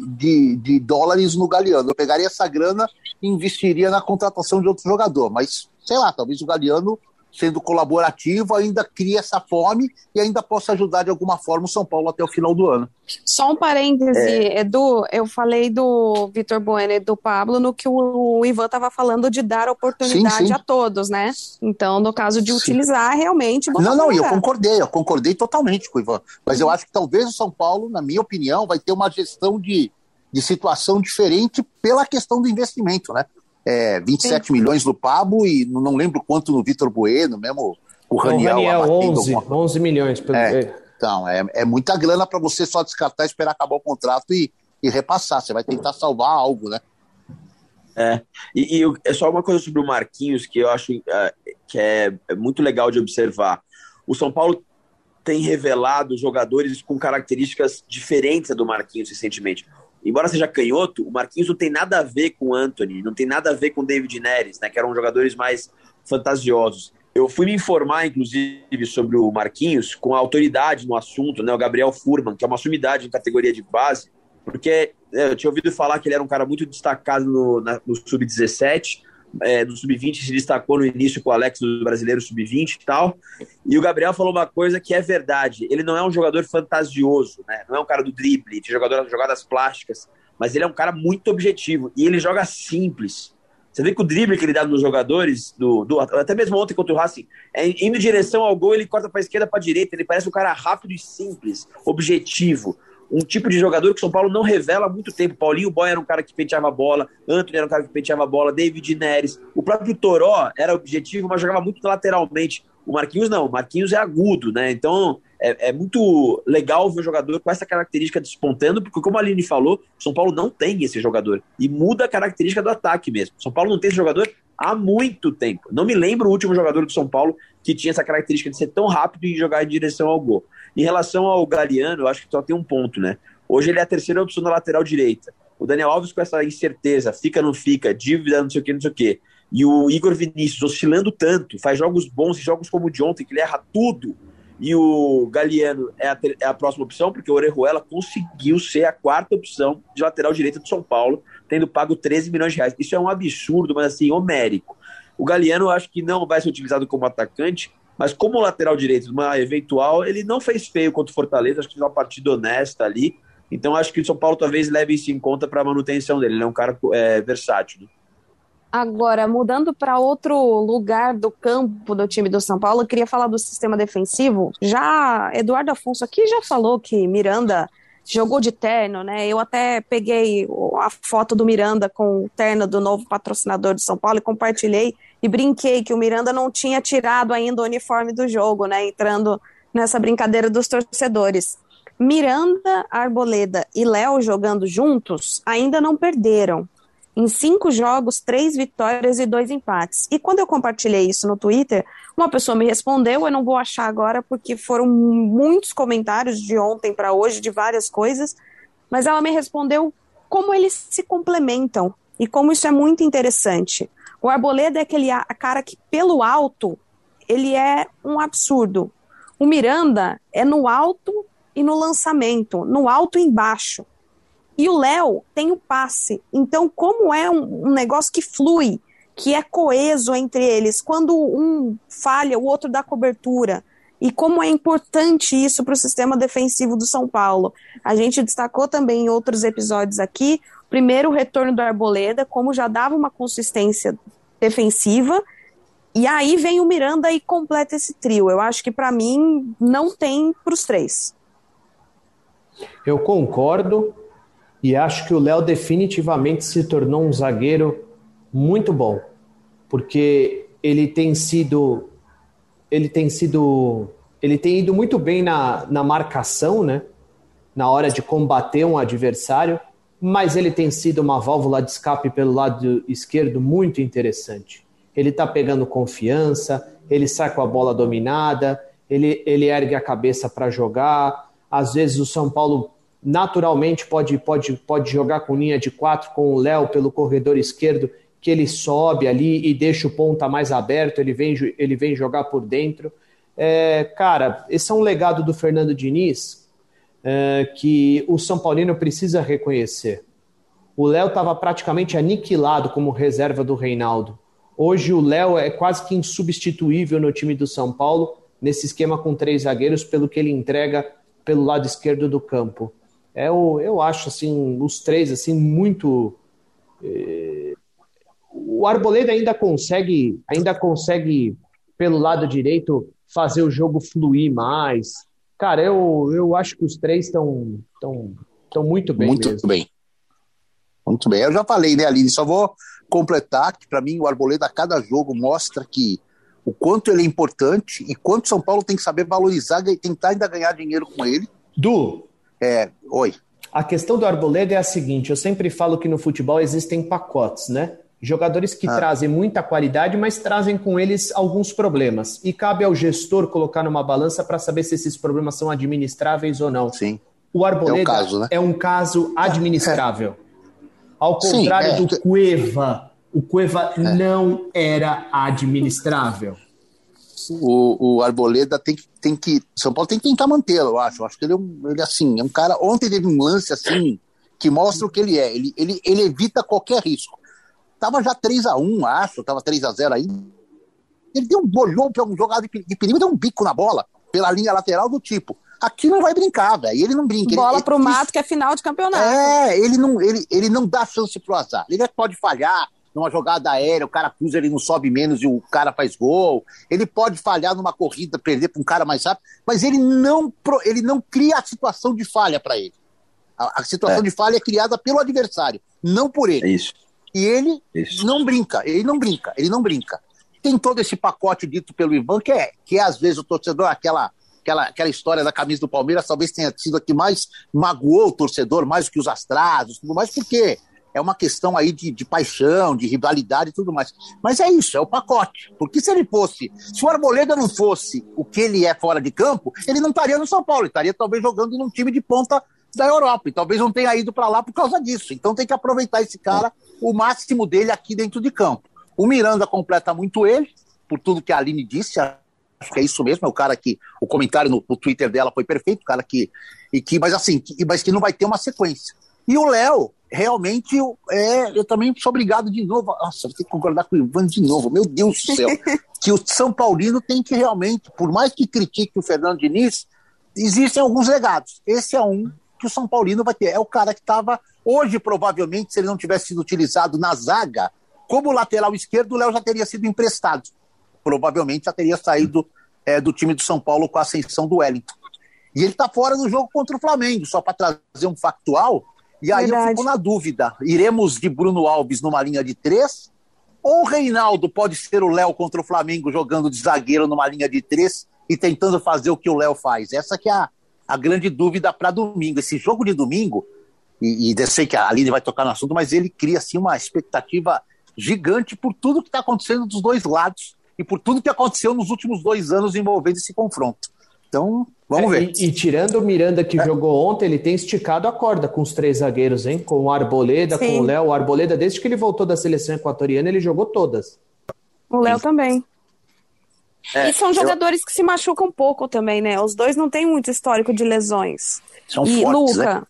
no Galeano. Eu pegaria essa grana e investiria na contratação de outro jogador. Mas, sei lá, talvez o Galeano, sendo colaborativo, ainda crie essa fome e ainda possa ajudar de alguma forma o São Paulo até o final do ano. Só um parêntese, Edu, eu falei do Vitor Bueno e do Pablo no que o Ivan estava falando de dar oportunidade a todos, né? Então, no caso de utilizar, realmente... Não, eu concordei totalmente com o Ivan, mas eu acho que talvez o São Paulo, na minha opinião, vai ter uma gestão de situação diferente pela questão do investimento, né? 27 milhões no Pablo e não lembro quanto no Vitor Bueno, mesmo o Raniel 11 milhões. Então, é muita grana para você só descartar, esperar acabar o contrato e repassar. Você vai tentar salvar algo, né? E é só uma coisa sobre o Marquinhos que eu acho que é muito legal de observar. O São Paulo tem revelado jogadores com características diferentes do Marquinhos recentemente. Embora seja canhoto, o Marquinhos não tem nada a ver com o Antony, não tem nada a ver com o David Neres, né, que eram jogadores mais fantasiosos. Eu fui me informar, inclusive, sobre o Marquinhos com a autoridade no assunto, né, o Gabriel Furman, que é uma sumidade em categoria de base, porque eu tinha ouvido falar que ele era um cara muito destacado no Sub-17, no Sub-20 se destacou no início com o Alex do Brasileiro Sub-20 e tal, e o Gabriel falou uma coisa que é verdade, ele não é um jogador fantasioso, né? Não é um cara do drible, de jogadas plásticas, mas ele é um cara muito objetivo, e ele joga simples. Você vê que o drible que ele dá nos jogadores, até mesmo ontem contra o Racing, indo em direção ao gol, ele corta para a esquerda, para a direita, ele parece um cara rápido e simples, objetivo. Um tipo de jogador que o São Paulo não revela há muito tempo. Paulinho Boy era um cara que penteava a bola, Antony era um cara que penteava a bola, David Neres, o próprio Toró era objetivo, mas jogava muito lateralmente. O Marquinhos não, o Marquinhos é agudo, né? Então é muito legal ver o jogador com essa característica despontando, porque como a Aline falou, o São Paulo não tem esse jogador, e muda a característica do ataque mesmo. O São Paulo não tem esse jogador há muito tempo. Não me lembro o último jogador do São Paulo que tinha essa característica de ser tão rápido e jogar em direção ao gol. Em relação ao Galeano, eu acho que só tem um ponto, né? Hoje ele é a terceira opção na lateral direita. O Daniel Alves com essa incerteza, fica, não fica, dívida, não sei o quê. E o Igor Vinícius oscilando tanto, faz jogos bons e jogos como o de ontem, que ele erra tudo. e o Galliano é a próxima opção, porque o Orejuela conseguiu ser a quarta opção de lateral direito do São Paulo, tendo pago 13 milhões de reais. Isso é um absurdo, mas assim, homérico. O Galliano eu acho que não vai ser utilizado como atacante, mas como lateral direito, numa eventual, ele não fez feio contra o Fortaleza, acho que fez uma partida honesta ali, então acho que o São Paulo talvez leve isso em conta para a manutenção dele, ele é um cara versátil, né? Agora, mudando para outro lugar do campo do time do São Paulo, eu queria falar do sistema defensivo. Já Eduardo Afonso aqui já falou que Miranda jogou de terno, né? Eu até peguei a foto do Miranda com o terno do novo patrocinador de São Paulo e compartilhei e brinquei que o Miranda não tinha tirado ainda o uniforme do jogo, né? Entrando nessa brincadeira dos torcedores. Miranda, Arboleda e Léo jogando juntos ainda não perderam. Em 5 jogos, 3 vitórias e 2 empates. E quando eu compartilhei isso no Twitter, uma pessoa me respondeu, eu não vou achar agora porque foram muitos comentários de ontem para hoje, de várias coisas, mas ela me respondeu como eles se complementam e como isso é muito interessante. O Arboleda é aquele cara que, pelo alto, ele é um absurdo. O Miranda é no alto e no lançamento, no alto e embaixo. E o Léo tem o passe. Então, como é um negócio que flui, que é coeso entre eles, quando um falha, o outro dá cobertura. E como é importante isso para o sistema defensivo do São Paulo. A gente destacou também em outros episódios aqui, primeiro o retorno do Arboleda, como já dava uma consistência defensiva, e aí vem o Miranda e completa esse trio. Eu acho que, para mim, não tem para os 3. Eu concordo. E acho que o Léo definitivamente se tornou um zagueiro muito bom, porque ele tem ido muito bem na marcação, né? Na hora de combater um adversário, mas ele tem sido uma válvula de escape pelo lado esquerdo muito interessante. Ele está pegando confiança, ele sai com a bola dominada, ele ergue a cabeça para jogar. Às vezes o São Paulo naturalmente pode jogar com linha de 4 com o Léo pelo corredor esquerdo, que ele sobe ali e deixa o ponta mais aberto, ele vem jogar por dentro. Cara, esse é um legado do Fernando Diniz que o São Paulino precisa reconhecer. O Léo estava praticamente aniquilado como reserva do Reinaldo. Hoje o Léo é quase que insubstituível no time do São Paulo, nesse esquema com 3 zagueiros, pelo que ele entrega pelo lado esquerdo do campo. Eu acho assim, os 3 assim, muito... O Arboleda ainda consegue, pelo lado direito, fazer o jogo fluir mais. Cara, eu acho que os 3 estão muito bem. Muito mesmo. bem. Muito bem. Eu já falei, né, Aline? Só vou completar que, para mim, o Arboleda, a cada jogo, mostra que o quanto ele é importante e quanto o São Paulo tem que saber valorizar e tentar ainda ganhar dinheiro com ele. Oi. A questão do Arboleda é a seguinte, eu sempre falo que no futebol existem pacotes, né? Jogadores que trazem muita qualidade, mas trazem com eles alguns problemas. E cabe ao gestor colocar numa balança para saber se esses problemas são administráveis ou não. Sim. O Arboleda é um caso administrável. Ao contrário do Cueva. O Cueva não era administrável. O Arboleda tem que... São Paulo tem que tentar mantê-lo, eu acho. Eu acho que ele assim, é um cara... Ontem teve um lance assim que mostra o que ele é. Ele evita qualquer risco. Tava já 3-1, acho. Tava 3-0 aí. Ele olhou para um jogador de perigo e deu um bico na bola pela linha lateral do tipo. Aqui não vai brincar, velho. Ele não brinca. Bola pro mato, que é final de campeonato. Ele não dá chance pro azar. Ele pode falhar numa jogada aérea, o cara cruza, ele não sobe menos e o cara faz gol. Ele pode falhar numa corrida, perder para um cara mais rápido, mas ele não cria a situação de falha para ele. A situação de falha é criada pelo adversário, não por ele. É isso. E ele não brinca. Tem todo esse pacote dito pelo Ivan, que é às vezes o torcedor, aquela história da camisa do Palmeiras, talvez tenha sido a que mais magoou o torcedor, mais do que os astrasos, tudo mais, porque é uma questão aí de paixão, de rivalidade e tudo mais. Mas é isso, é o pacote. Porque se o Arboleda não fosse o que ele é fora de campo, ele não estaria no São Paulo, ele estaria talvez jogando num time de ponta da Europa, e talvez não tenha ido para lá por causa disso. Então tem que aproveitar esse cara, o máximo dele aqui dentro de campo. O Miranda completa muito ele, por tudo que a Aline disse, acho que é isso mesmo, é o cara que, o comentário no Twitter dela foi perfeito, o cara mas que não vai ter uma sequência. E o Léo, realmente, eu também sou obrigado de novo, nossa, vou ter que concordar com o Ivan de novo, meu Deus do céu, que o São Paulino tem que realmente, por mais que critique o Fernando Diniz, existem alguns legados. Esse é um que o São Paulino vai ter. É o cara que estava, hoje provavelmente, se ele não tivesse sido utilizado na zaga, como lateral esquerdo, o Léo já teria sido emprestado. Provavelmente já teria saído do time do São Paulo com a ascensão do Wellington. E ele está fora do jogo contra o Flamengo, só para trazer um factual. E aí eu fico na dúvida, iremos de Bruno Alves numa linha de 3, ou o Reinaldo pode ser o Léo contra o Flamengo jogando de zagueiro numa linha de 3 e tentando fazer o que o Léo faz? Essa que é a grande dúvida para domingo. Esse jogo de domingo, e eu sei que a Aline vai tocar no assunto, mas ele cria assim, uma expectativa gigante por tudo que está acontecendo dos dois lados e por tudo que aconteceu nos últimos 2 anos envolvendo esse confronto. Então, vamos ver. E tirando o Miranda que jogou ontem, ele tem esticado a corda com os 3 zagueiros, hein? Com o Arboleda, Sim. Com o Léo. O Arboleda, desde que ele voltou da seleção equatoriana, ele jogou todas. O Léo também. E são jogadores que se machucam pouco também, né? Os dois não têm muito histórico de lesões. São fortes, Luca,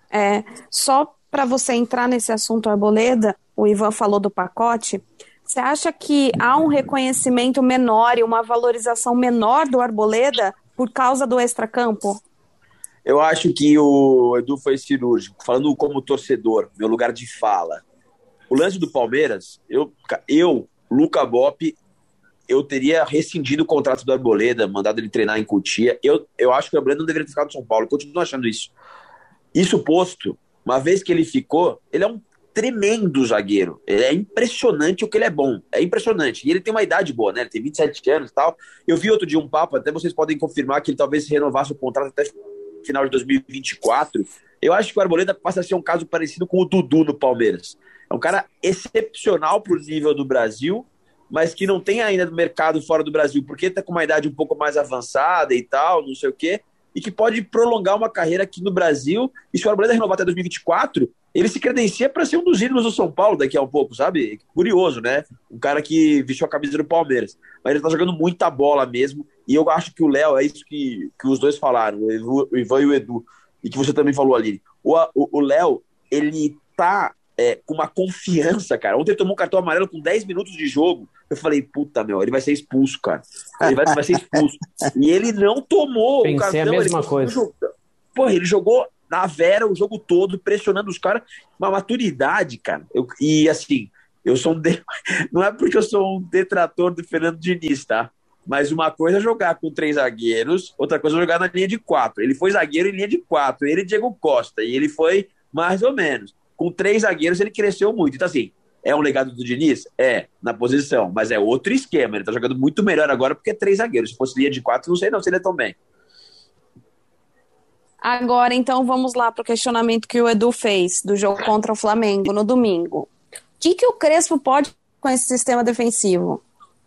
só para você entrar nesse assunto Arboleda, o Ivan falou do pacote, você acha que há um reconhecimento menor e uma valorização menor do Arboleda por causa do extracampo? Eu acho que o Edu foi cirúrgico, falando como torcedor, meu lugar de fala. O lance do Palmeiras, eu Luca Bop, eu teria rescindido o contrato do Arboleda, mandado ele treinar em Cotia. Eu acho que o Arboleda não deveria ter ficado no São Paulo, eu continuo achando isso. Isso posto, uma vez que ele ficou, ele é um tremendo zagueiro. É impressionante o que ele é bom. É impressionante. E ele tem uma idade boa, né? Ele tem 27 anos e tal. Eu vi outro dia um papo, até vocês podem confirmar que ele talvez renovasse o contrato até final de 2024. Eu acho que o Arboleda passa a ser um caso parecido com o Dudu no Palmeiras. É um cara excepcional pro nível do Brasil, mas que não tem ainda no mercado fora do Brasil, porque tá com uma idade um pouco mais avançada e tal, não sei o quê, e que pode prolongar uma carreira aqui no Brasil. E se o Arboleda renovar até 2024, ele se credencia para ser um dos ídolos do São Paulo daqui a um pouco, sabe? Curioso, né? Um cara que vestiu a camisa do Palmeiras. Mas ele tá jogando muita bola mesmo, e eu acho que o Léo, é isso que os dois falaram, o Ivan e o Edu, e que você também falou ali. O Léo, ele tá com uma confiança, cara. Ontem ele tomou um cartão amarelo com 10 minutos de jogo. Eu falei, puta, ele vai ser expulso, cara. Ele vai ser expulso. E ele não tomou o cartão. Pensei a mesma coisa. Porra, ele jogou na vera o jogo todo, pressionando os caras. Uma maturidade, cara. E assim, eu sou não é porque eu sou um detrator do Fernando Diniz, tá? Mas uma coisa é jogar com 3 zagueiros, outra coisa é jogar na linha de 4. Ele foi zagueiro em linha de 4, ele e Diego Costa. E ele foi mais ou menos. Com 3 zagueiros ele cresceu muito. Então assim, é um legado do Diniz? Na posição, mas é outro esquema. Ele tá jogando muito melhor agora porque é 3 zagueiros. Se fosse linha de 4, não sei não se ele é tão bem. Agora, então, vamos lá pro questionamento que o Edu fez do jogo contra o Flamengo no domingo. O que o Crespo pode com esse sistema defensivo?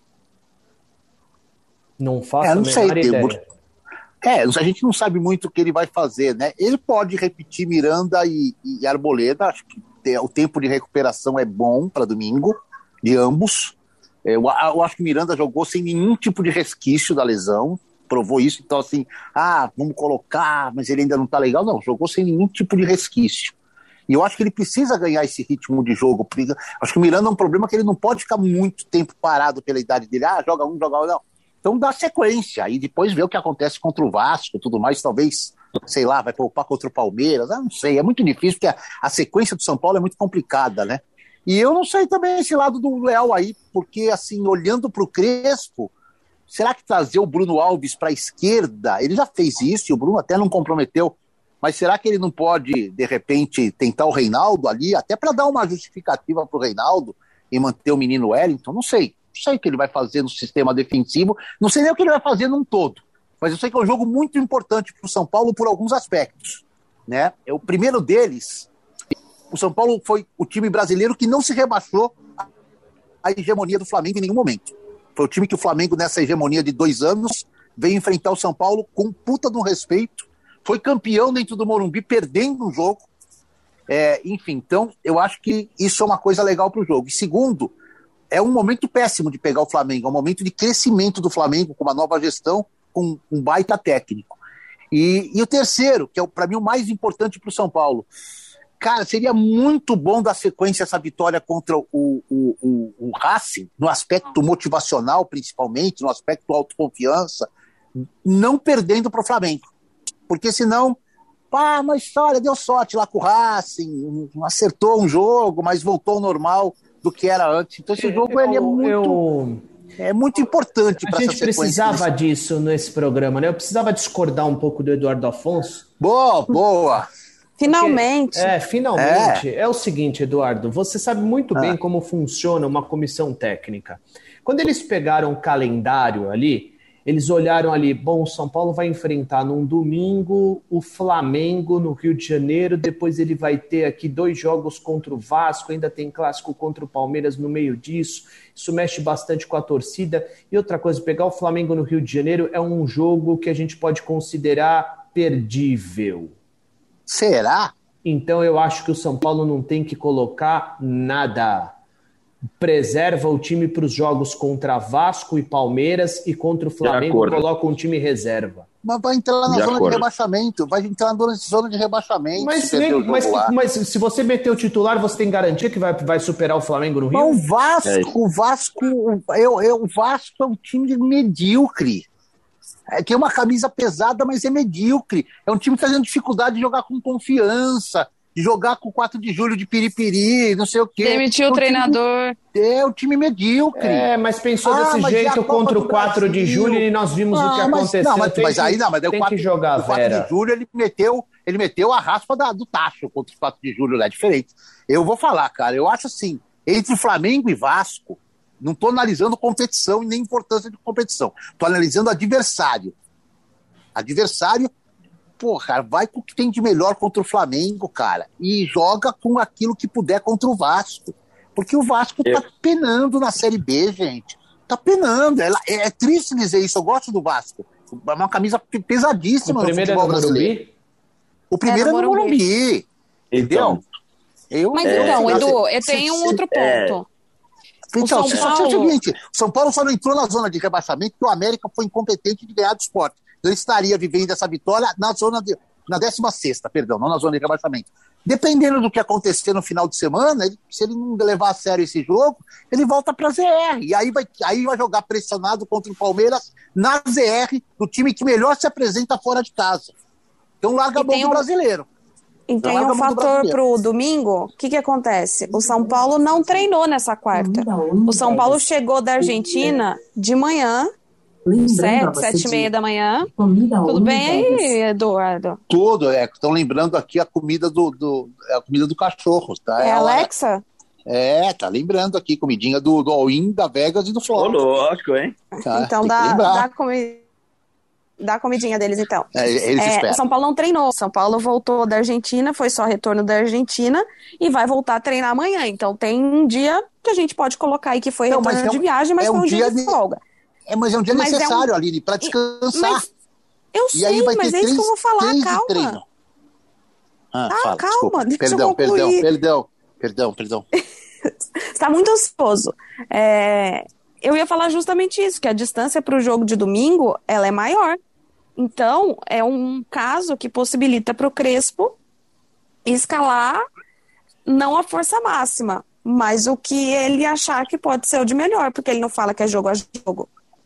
Não faço a menor ideia. A gente não sabe muito o que ele vai fazer, né? Ele pode repetir Miranda e Arboleda, acho que o tempo de recuperação é bom para domingo, de ambos. Eu acho que Miranda jogou sem nenhum tipo de resquício da lesão, provou isso, então assim, vamos colocar, mas ele ainda não tá legal. Não, jogou sem nenhum tipo de resquício. E eu acho que ele precisa ganhar esse ritmo de jogo. Acho que o Miranda é um problema que ele não pode ficar muito tempo parado pela idade dele. Joga um, joga outro, não. Então dá sequência, e depois vê o que acontece contra o Vasco e tudo mais, talvez, sei lá, vai poupar contra o Palmeiras, não sei, é muito difícil, porque a sequência do São Paulo é muito complicada, né? E eu não sei também esse lado do Léo aí, porque assim, olhando para o Crespo, será que trazer o Bruno Alves para a esquerda, ele já fez isso, e o Bruno até não comprometeu, mas será que ele não pode, de repente, tentar o Reinaldo ali, até para dar uma justificativa para o Reinaldo e manter o menino Wellington? Não sei o que ele vai fazer no sistema defensivo, não sei nem o que ele vai fazer num todo, mas eu sei que é um jogo muito importante para o São Paulo por alguns aspectos, né? O primeiro deles, o São Paulo foi o time brasileiro que não se rebaixou à hegemonia do Flamengo em nenhum momento. Foi o time que o Flamengo, nessa hegemonia de 2 anos, veio enfrentar o São Paulo com um puta de um respeito, foi campeão dentro do Morumbi, perdendo um jogo, enfim, então eu acho que isso é uma coisa legal para o jogo. E segundo, é um momento péssimo de pegar o Flamengo, é um momento de crescimento do Flamengo com uma nova gestão, com um baita técnico. E o terceiro, que é para mim o mais importante para o São Paulo, cara, seria muito bom dar sequência a essa vitória contra o Racing, no aspecto motivacional principalmente, no aspecto autoconfiança, não perdendo para o Flamengo. Porque senão, mas olha, deu sorte lá com o Racing, acertou um jogo, mas voltou ao normal do que era antes. Então esse jogo ele é muito importante para essa sequência. A gente precisava disso nesse programa, né? Eu precisava discordar um pouco do Eduardo Afonso. Boa! Finalmente. Finalmente. É o seguinte, Eduardo, você sabe muito bem como funciona uma comissão técnica. Quando eles pegaram o calendário ali, eles olharam ali, o São Paulo vai enfrentar num domingo o Flamengo no Rio de Janeiro, depois ele vai ter aqui 2 jogos contra o Vasco, ainda tem clássico contra o Palmeiras no meio disso, isso mexe bastante com a torcida. E outra coisa, pegar o Flamengo no Rio de Janeiro é um jogo que a gente pode considerar perdível. Será? Então eu acho que o São Paulo não tem que colocar nada. Preserva o time para os jogos contra Vasco e Palmeiras, e contra o Flamengo coloca um time reserva. Mas vai entrar na zona de rebaixamento. Vai entrar na zona de rebaixamento. Mas se você meter o titular, você tem garantia que vai superar o Flamengo no Rio? O Vasco é um time medíocre. Tem uma camisa pesada, mas é medíocre. É um time que está tendo dificuldade de jogar com confiança, de jogar com 4 de julho de piripiri, não sei o quê. Demitiu o treinador. É o time medíocre. Mas pensou desse jeito contra o 4 de julho e nós vimos o que aconteceu. Mas tem que jogar, o 4 de julho ele meteu a raspa do tacho contra o 4 de julho, é diferente. Eu vou falar, cara, eu acho assim, entre Flamengo e Vasco, não estou analisando competição e nem importância de competição. Estou analisando adversário. Porra, vai com o que tem de melhor contra o Flamengo, cara, e joga com aquilo que puder contra o Vasco, porque o Vasco tá penando na Série B, gente, tá penando, é triste dizer isso, eu gosto do Vasco, é uma camisa pesadíssima no futebol brasileiro. O primeiro é no Morumbi, entendeu? Edu, eu tenho um outro ponto. Então, o seguinte, o São Paulo só não entrou na zona de rebaixamento porque o América foi incompetente de ganhar do Sport. Ele estaria vivendo essa vitória na 16ª, perdão, não na zona de rebaixamento. Dependendo do que acontecer no final de semana, se ele não levar a sério esse jogo, ele volta para a ZR. E aí vai jogar pressionado contra o Palmeiras na ZR, do time que melhor se apresenta fora de casa. Então larga a mão do brasileiro. E tem um fator pro domingo, o que acontece? O São Paulo não treinou nessa quarta. O São Paulo chegou da Argentina de manhã, 7h30 da manhã. Tudo bem aí, Eduardo? Tudo, estão lembrando aqui a comida a comida do cachorro, tá? É Alexa? Tá lembrando aqui, comidinha do All-in, da Vegas e do Flora. Lógico, hein? Tá, então dá a comidinha deles, então. Eles esperam. O São Paulo não treinou. O São Paulo voltou da Argentina, foi só retorno da Argentina e vai voltar a treinar amanhã. Então tem um dia que a gente pode colocar aí que foi retorno de viagem, mas foi um dia de folga. Mas é um dia necessário, Aline, para descansar. Eu sei, mas é isso que eu vou falar, calma. Fala, calma, desculpa. deixa eu concluir. Perdão. Você tá muito ansioso. Eu ia falar justamente isso, que a distância para o jogo de domingo, ela é maior. Então, é um caso que possibilita para o Crespo escalar não a força máxima, mas o que ele achar que pode ser o de melhor, porque ele não fala que é jogo a jogo.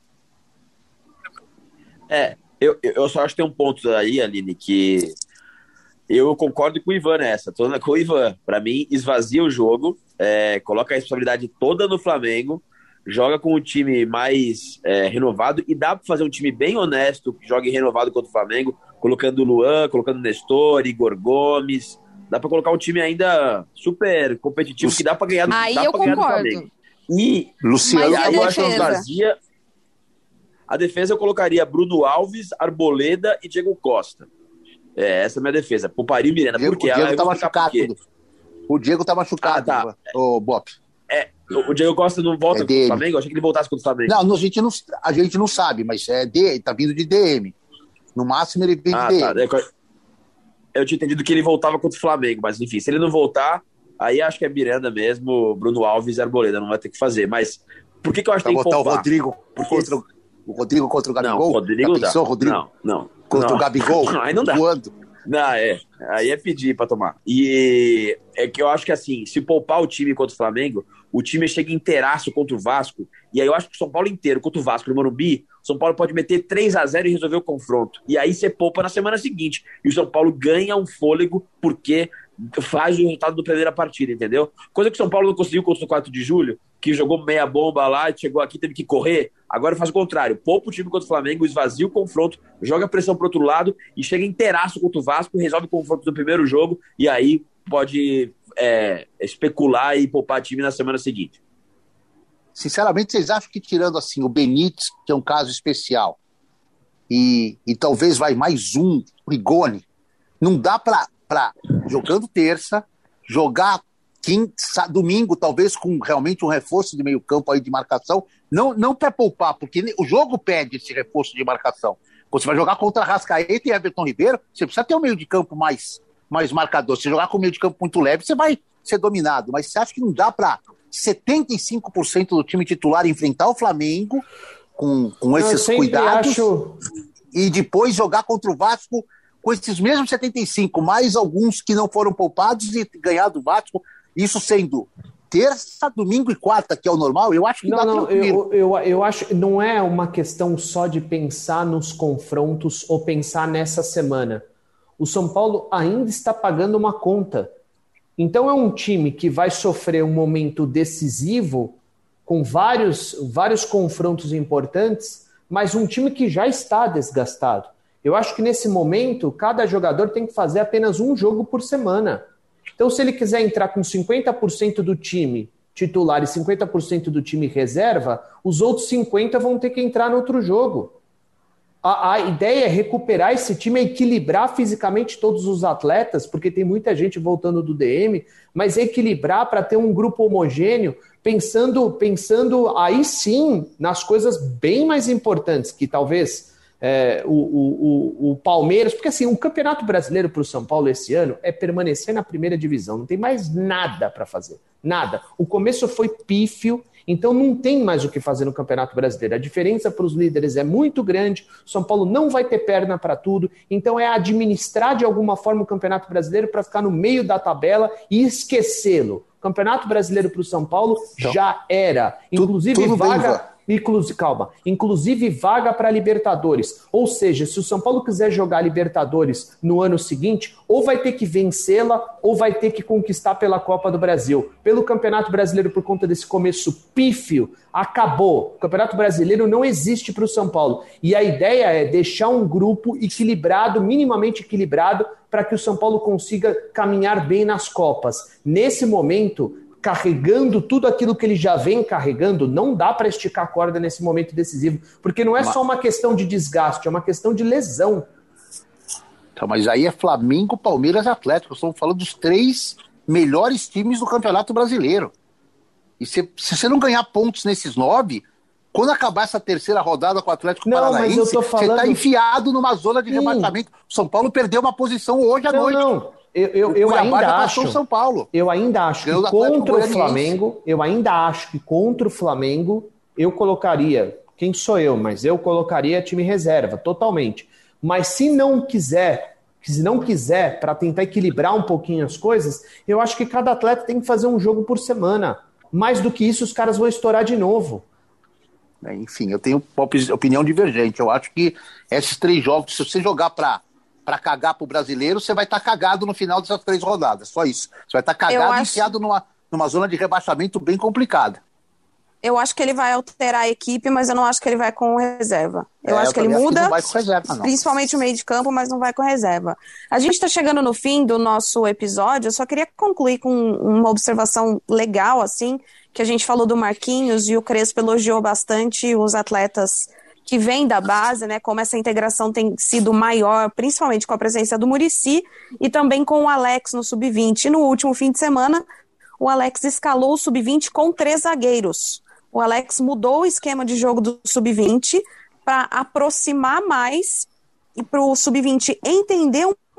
Eu só acho que tem um ponto aí, Aline, que eu concordo com o Ivan nessa. Tô com o Ivan. Para mim, esvazia o jogo, coloca a responsabilidade toda no Flamengo, joga com o time mais renovado, e dá para fazer um time bem honesto, que jogue renovado contra o Flamengo, colocando o Luan, colocando o Nestor, Igor Gomes. Dá para colocar um time ainda super competitivo, que dá para ganhar, aí eu concordo. Do Flamengo. E Luciano, eu acho que esvazia. A defesa eu colocaria Bruno Alves, Arboleda e Diego Costa. Essa é a minha defesa. Pouparia o Miranda. O Diego tá machucado. O Diego tá machucado, o Bop. O Diego Costa não volta contra o Flamengo? Eu achei que ele voltasse contra o Flamengo. Não, a gente não sabe, mas tá vindo de DM. No máximo ele vem de DM. Eu tinha entendido que ele voltava contra o Flamengo, mas enfim, se ele não voltar, Aí acho que é Miranda mesmo, Bruno Alves e Arboleda, não vai ter que fazer. Mas por que eu acho que tem que poupar? O Rodrigo contra o Gabigol? Não, o Rodrigo dá. Rodrigo? Não. Contra o Gabigol? Aí não dá. Voando. Não, aí é pedir pra tomar. E é que eu acho que assim, se poupar o time contra o Flamengo, o time chega inteiraço contra o Vasco, e aí eu acho que o São Paulo inteiro contra o Vasco no Morumbi, o São Paulo pode meter 3-0 e resolver o confronto. E aí você poupa na semana seguinte. E o São Paulo ganha um fôlego porque faz o resultado do primeira partida, entendeu? Coisa que o São Paulo não conseguiu contra o 4 de julho, que jogou meia bomba lá, chegou aqui, teve que correr. Agora faz o contrário, poupa o time contra o Flamengo, esvazia o confronto, joga a pressão pro outro lado e chega inteiraço contra o Vasco, resolve o confronto do primeiro jogo e aí pode especular e poupar time na semana seguinte. Sinceramente, vocês acham que tirando assim o Benítez, que é um caso especial, e talvez vai mais um, o Rigoni, não dá pra jogando terça, jogar domingo, talvez com realmente um reforço de meio campo aí de marcação, não para poupar, porque o jogo pede esse reforço de marcação. Você vai jogar contra Arrascaeta e Everton Ribeiro, você precisa ter um meio de campo mais marcador. Se jogar com um meio de campo muito leve, você vai ser dominado, mas você acha que não dá para 75% do time titular enfrentar o Flamengo com esses cuidados e depois jogar contra o Vasco com esses mesmos 75, mais alguns que não foram poupados e ganhar do Vasco, isso sendo terça, domingo e quarta, que é o normal, eu acho que dá tranquilo. Eu acho que não é uma questão só de pensar nos confrontos ou pensar nessa semana. O São Paulo ainda está pagando uma conta. Então é um time que vai sofrer um momento decisivo com vários confrontos importantes, mas um time que já está desgastado. Eu acho que nesse momento, cada jogador tem que fazer apenas um jogo por semana. Então, se ele quiser entrar com 50% do time titular e 50% do time reserva, os outros 50% vão ter que entrar no outro jogo. A ideia é recuperar esse time, é equilibrar fisicamente todos os atletas, porque tem muita gente voltando do DM, mas equilibrar para ter um grupo homogêneo, pensando aí sim nas coisas bem mais importantes, que talvez o Palmeiras, porque assim, o Campeonato Brasileiro para o São Paulo esse ano é permanecer na primeira divisão, não tem mais nada para fazer, nada. O começo foi pífio, então não tem mais o que fazer no Campeonato Brasileiro. A diferença para os líderes é muito grande, o São Paulo não vai ter perna para tudo, então é administrar de alguma forma o Campeonato Brasileiro para ficar no meio da tabela e esquecê-lo. O Campeonato Brasileiro para o São Paulo já era, inclusive vaga... Inclusive vaga para Libertadores. Ou seja, se o São Paulo quiser jogar Libertadores no ano seguinte, ou vai ter que vencê-la, ou vai ter que conquistar pela Copa do Brasil. Pelo Campeonato Brasileiro, por conta desse começo pífio, acabou. O Campeonato Brasileiro não existe para o São Paulo. E a ideia é deixar um grupo equilibrado, minimamente equilibrado, para que o São Paulo consiga caminhar bem nas Copas. Nesse momento, carregando tudo aquilo que ele já vem carregando, não dá para esticar a corda nesse momento decisivo, porque não é só uma questão de desgaste, é uma questão de lesão. Então, mas aí é Flamengo, Palmeiras e Atlético. Estamos falando dos 3 melhores times do Campeonato Brasileiro. E se você não ganhar pontos nesses 9, quando acabar essa terceira rodada com o Atlético Paranaense, você está enfiado numa zona de rebaixamento. O São Paulo perdeu uma posição hoje à noite. Eu ainda acho São Paulo. Eu ainda acho que contra o Flamengo eu colocaria, quem sou eu, mas eu colocaria time reserva, totalmente. Mas se não quiser, para tentar equilibrar um pouquinho as coisas, eu acho que cada atleta tem que fazer um jogo por semana. Mais do que isso, os caras vão estourar de novo. Enfim, eu tenho uma opinião divergente. Eu acho que esses 3 jogos, se você jogar para cagar pro brasileiro, você vai estar cagado no final dessas 3 rodadas, só isso. Você vai estar cagado e enfiado numa zona de rebaixamento bem complicada. Eu acho que ele vai alterar a equipe, mas eu não acho que ele vai com reserva. Eu acho que ele muda, não vai com reserva, não. Principalmente o meio de campo, mas não vai com reserva. A gente está chegando no fim do nosso episódio, eu só queria concluir com uma observação legal, assim, que a gente falou do Marquinhos e o Crespo elogiou bastante os atletas que vem da base, né, como essa integração tem sido maior, principalmente com a presença do Muricy e também com o Alex no Sub-20. E no último fim de semana, o Alex escalou o Sub-20 com 3 zagueiros. O Alex mudou o esquema de jogo do Sub-20 para aproximar mais e para o Sub-20 entender um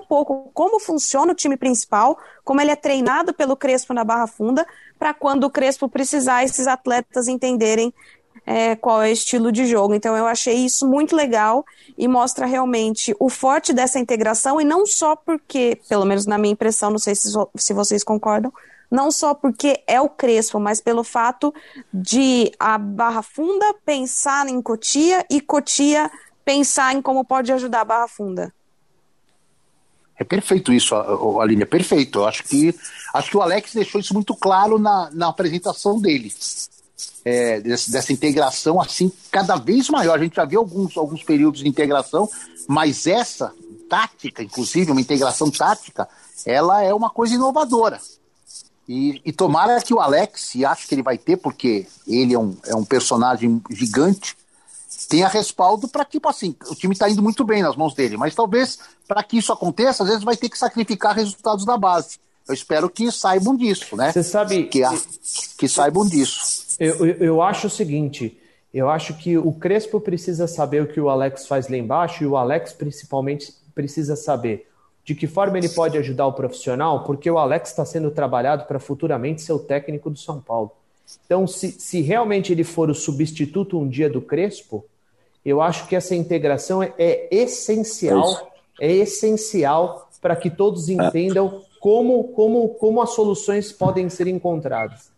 pouco como funciona o time principal, como ele é treinado pelo Crespo na Barra Funda, para quando o Crespo precisar, esses atletas entenderem qual é o estilo de jogo. Então eu achei isso muito legal e mostra realmente o forte dessa integração, e não só porque, pelo menos na minha impressão, não sei se vocês concordam, não só porque é o Crespo, mas pelo fato de a Barra Funda pensar em Cotia e Cotia pensar em como pode ajudar a Barra Funda. É perfeito isso, Aline, é perfeito. Eu acho que o Alex deixou isso muito claro na apresentação dele. Dessa integração assim cada vez maior. A gente já viu alguns períodos de integração, mas essa tática, inclusive uma integração tática, ela é uma coisa inovadora. E tomara que o Alex, e acho que ele vai ter, porque ele é um personagem gigante, tenha respaldo para que, tipo assim, o time está indo muito bem nas mãos dele, mas talvez para que isso aconteça, às vezes vai ter que sacrificar resultados da base. Eu espero que saibam disso, né? Você sabe que saibam disso. Eu acho o seguinte, eu acho que o Crespo precisa saber o que o Alex faz lá embaixo, e o Alex principalmente precisa saber de que forma ele pode ajudar o profissional, porque o Alex está sendo trabalhado para futuramente ser o técnico do São Paulo. Então, se realmente ele for o substituto um dia do Crespo, eu acho que essa integração é essencial para que todos entendam como as soluções podem ser encontradas.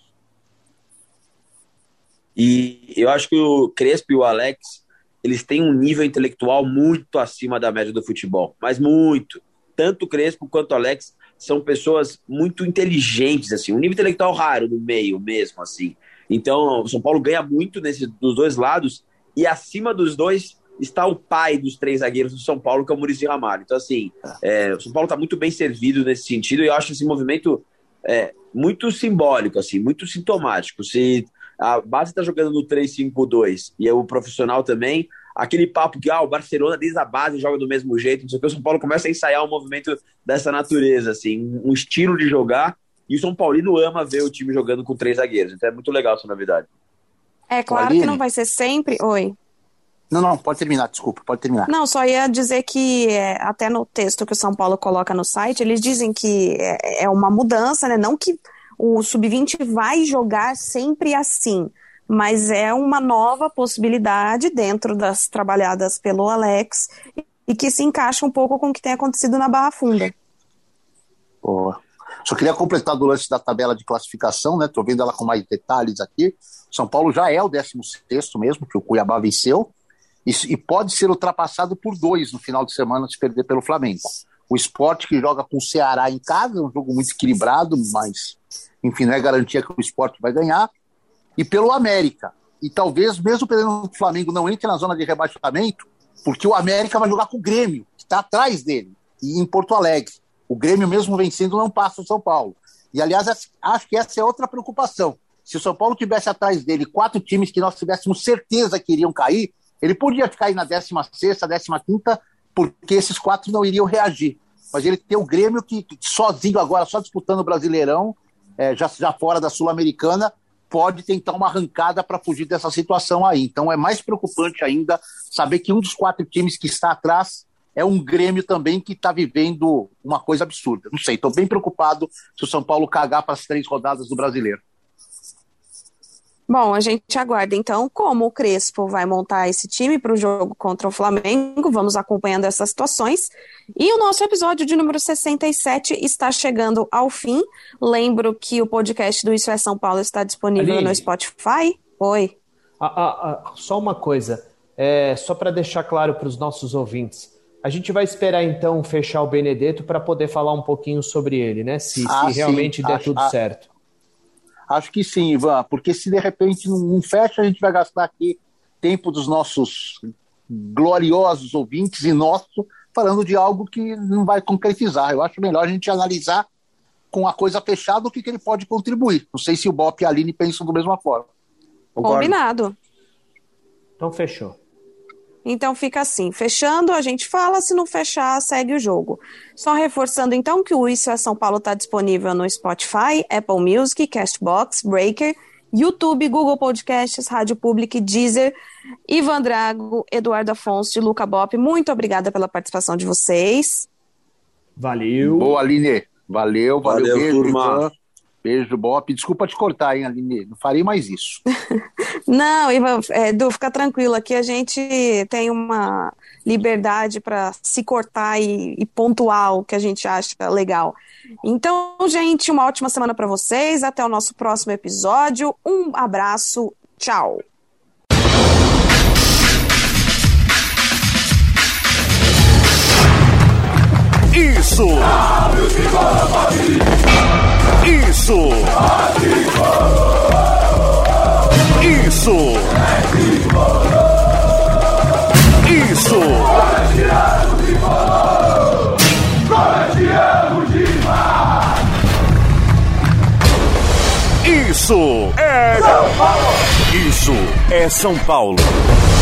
E eu acho que o Crespo e o Alex, eles têm um nível intelectual muito acima da média do futebol, mas muito. Tanto o Crespo quanto o Alex são pessoas muito inteligentes, assim, um nível intelectual raro no meio mesmo, assim. Então, o São Paulo ganha muito dos dois lados, e acima dos dois está o pai dos 3 zagueiros do São Paulo, que é o Muricy Ramalho. Então, assim, o São Paulo está muito bem servido nesse sentido, e eu acho esse movimento muito simbólico, assim, muito sintomático. Se a base está jogando no 3-5-2 e o profissional também, aquele papo que o Barcelona desde a base joga do mesmo jeito, não sei o que, o São Paulo começa a ensaiar um movimento dessa natureza, assim, um estilo de jogar, e o São Paulino ama ver o time jogando com 3 zagueiros, então é muito legal essa novidade. É claro, Aline, que não vai ser sempre... Oi. Não, pode terminar, desculpa, pode terminar. Não, só ia dizer que até no texto que o São Paulo coloca no site, eles dizem que é uma mudança, né? Não que o Sub-20 vai jogar sempre assim, mas é uma nova possibilidade dentro das trabalhadas pelo Alex e que se encaixa um pouco com o que tem acontecido na Barra Funda. Boa. Só queria completar do lance da tabela de classificação, né? Estou vendo ela com mais detalhes aqui. São Paulo já é o 16º mesmo, que o Cuiabá venceu, e pode ser ultrapassado por 2 no final de semana se perder pelo Flamengo. O Sport, que joga com o Ceará em casa, é um jogo muito equilibrado, mas, enfim, não é garantia que o Sport vai ganhar. E pelo América. E talvez, mesmo perdendo o Flamengo, não entre na zona de rebaixamento, porque o América vai jogar com o Grêmio, que está atrás dele, e em Porto Alegre. O Grêmio, mesmo vencendo, não passa o São Paulo. E, aliás, acho que essa é outra preocupação. Se o São Paulo tivesse atrás dele 4 times que nós tivéssemos certeza que iriam cair, ele podia ficar aí na 16ª, 15ª, porque esses 4 não iriam reagir. Mas ele tem o Grêmio que sozinho agora, só disputando o Brasileirão, já fora da Sul-Americana, pode tentar uma arrancada para fugir dessa situação aí. Então é mais preocupante ainda saber que um dos 4 times que está atrás é um Grêmio também que está vivendo uma coisa absurda. Não sei, estou bem preocupado se o São Paulo cagar para as 3 rodadas do Brasileiro. Bom, a gente aguarda então como o Crespo vai montar esse time para o jogo contra o Flamengo, vamos acompanhando essas situações. E o nosso episódio de número 67 está chegando ao fim. Lembro que o podcast do Isso é São Paulo está disponível Aline, no Spotify. Oi. Só uma coisa, só para deixar claro para os nossos ouvintes. A gente vai esperar então fechar o Benedetto para poder falar um pouquinho sobre ele, né? Se realmente der tudo certo. Acho que sim, Ivan, porque se de repente não fecha, a gente vai gastar aqui tempo dos nossos gloriosos ouvintes e nosso falando de algo que não vai concretizar. Eu acho melhor a gente analisar com a coisa fechada o que ele pode contribuir. Não sei se o Bop e a Aline pensam da mesma forma. Concordo. Combinado. Então fechou. Então fica assim, fechando, a gente fala, se não fechar, segue o jogo. Só reforçando então que o Isso é São Paulo está disponível no Spotify, Apple Music, Castbox, Breaker, YouTube, Google Podcasts, Rádio Public, Deezer. Ivan Drago, Eduardo Afonso e Luca Bop, muito obrigada pela participação de vocês. Valeu. Boa, Aline. Valeu, beijo, turma. Beijo, Bop. Desculpa te cortar, hein, Aline? Não farei mais isso. Não, Edu, fica tranquilo. Aqui a gente tem uma liberdade para se cortar e pontuar o que a gente acha legal. Então, gente, uma ótima semana para vocês. Até o nosso próximo episódio. Um abraço. Tchau. Isso! Isso! Isso! Isso! Isso é São Paulo! Isso é São Paulo!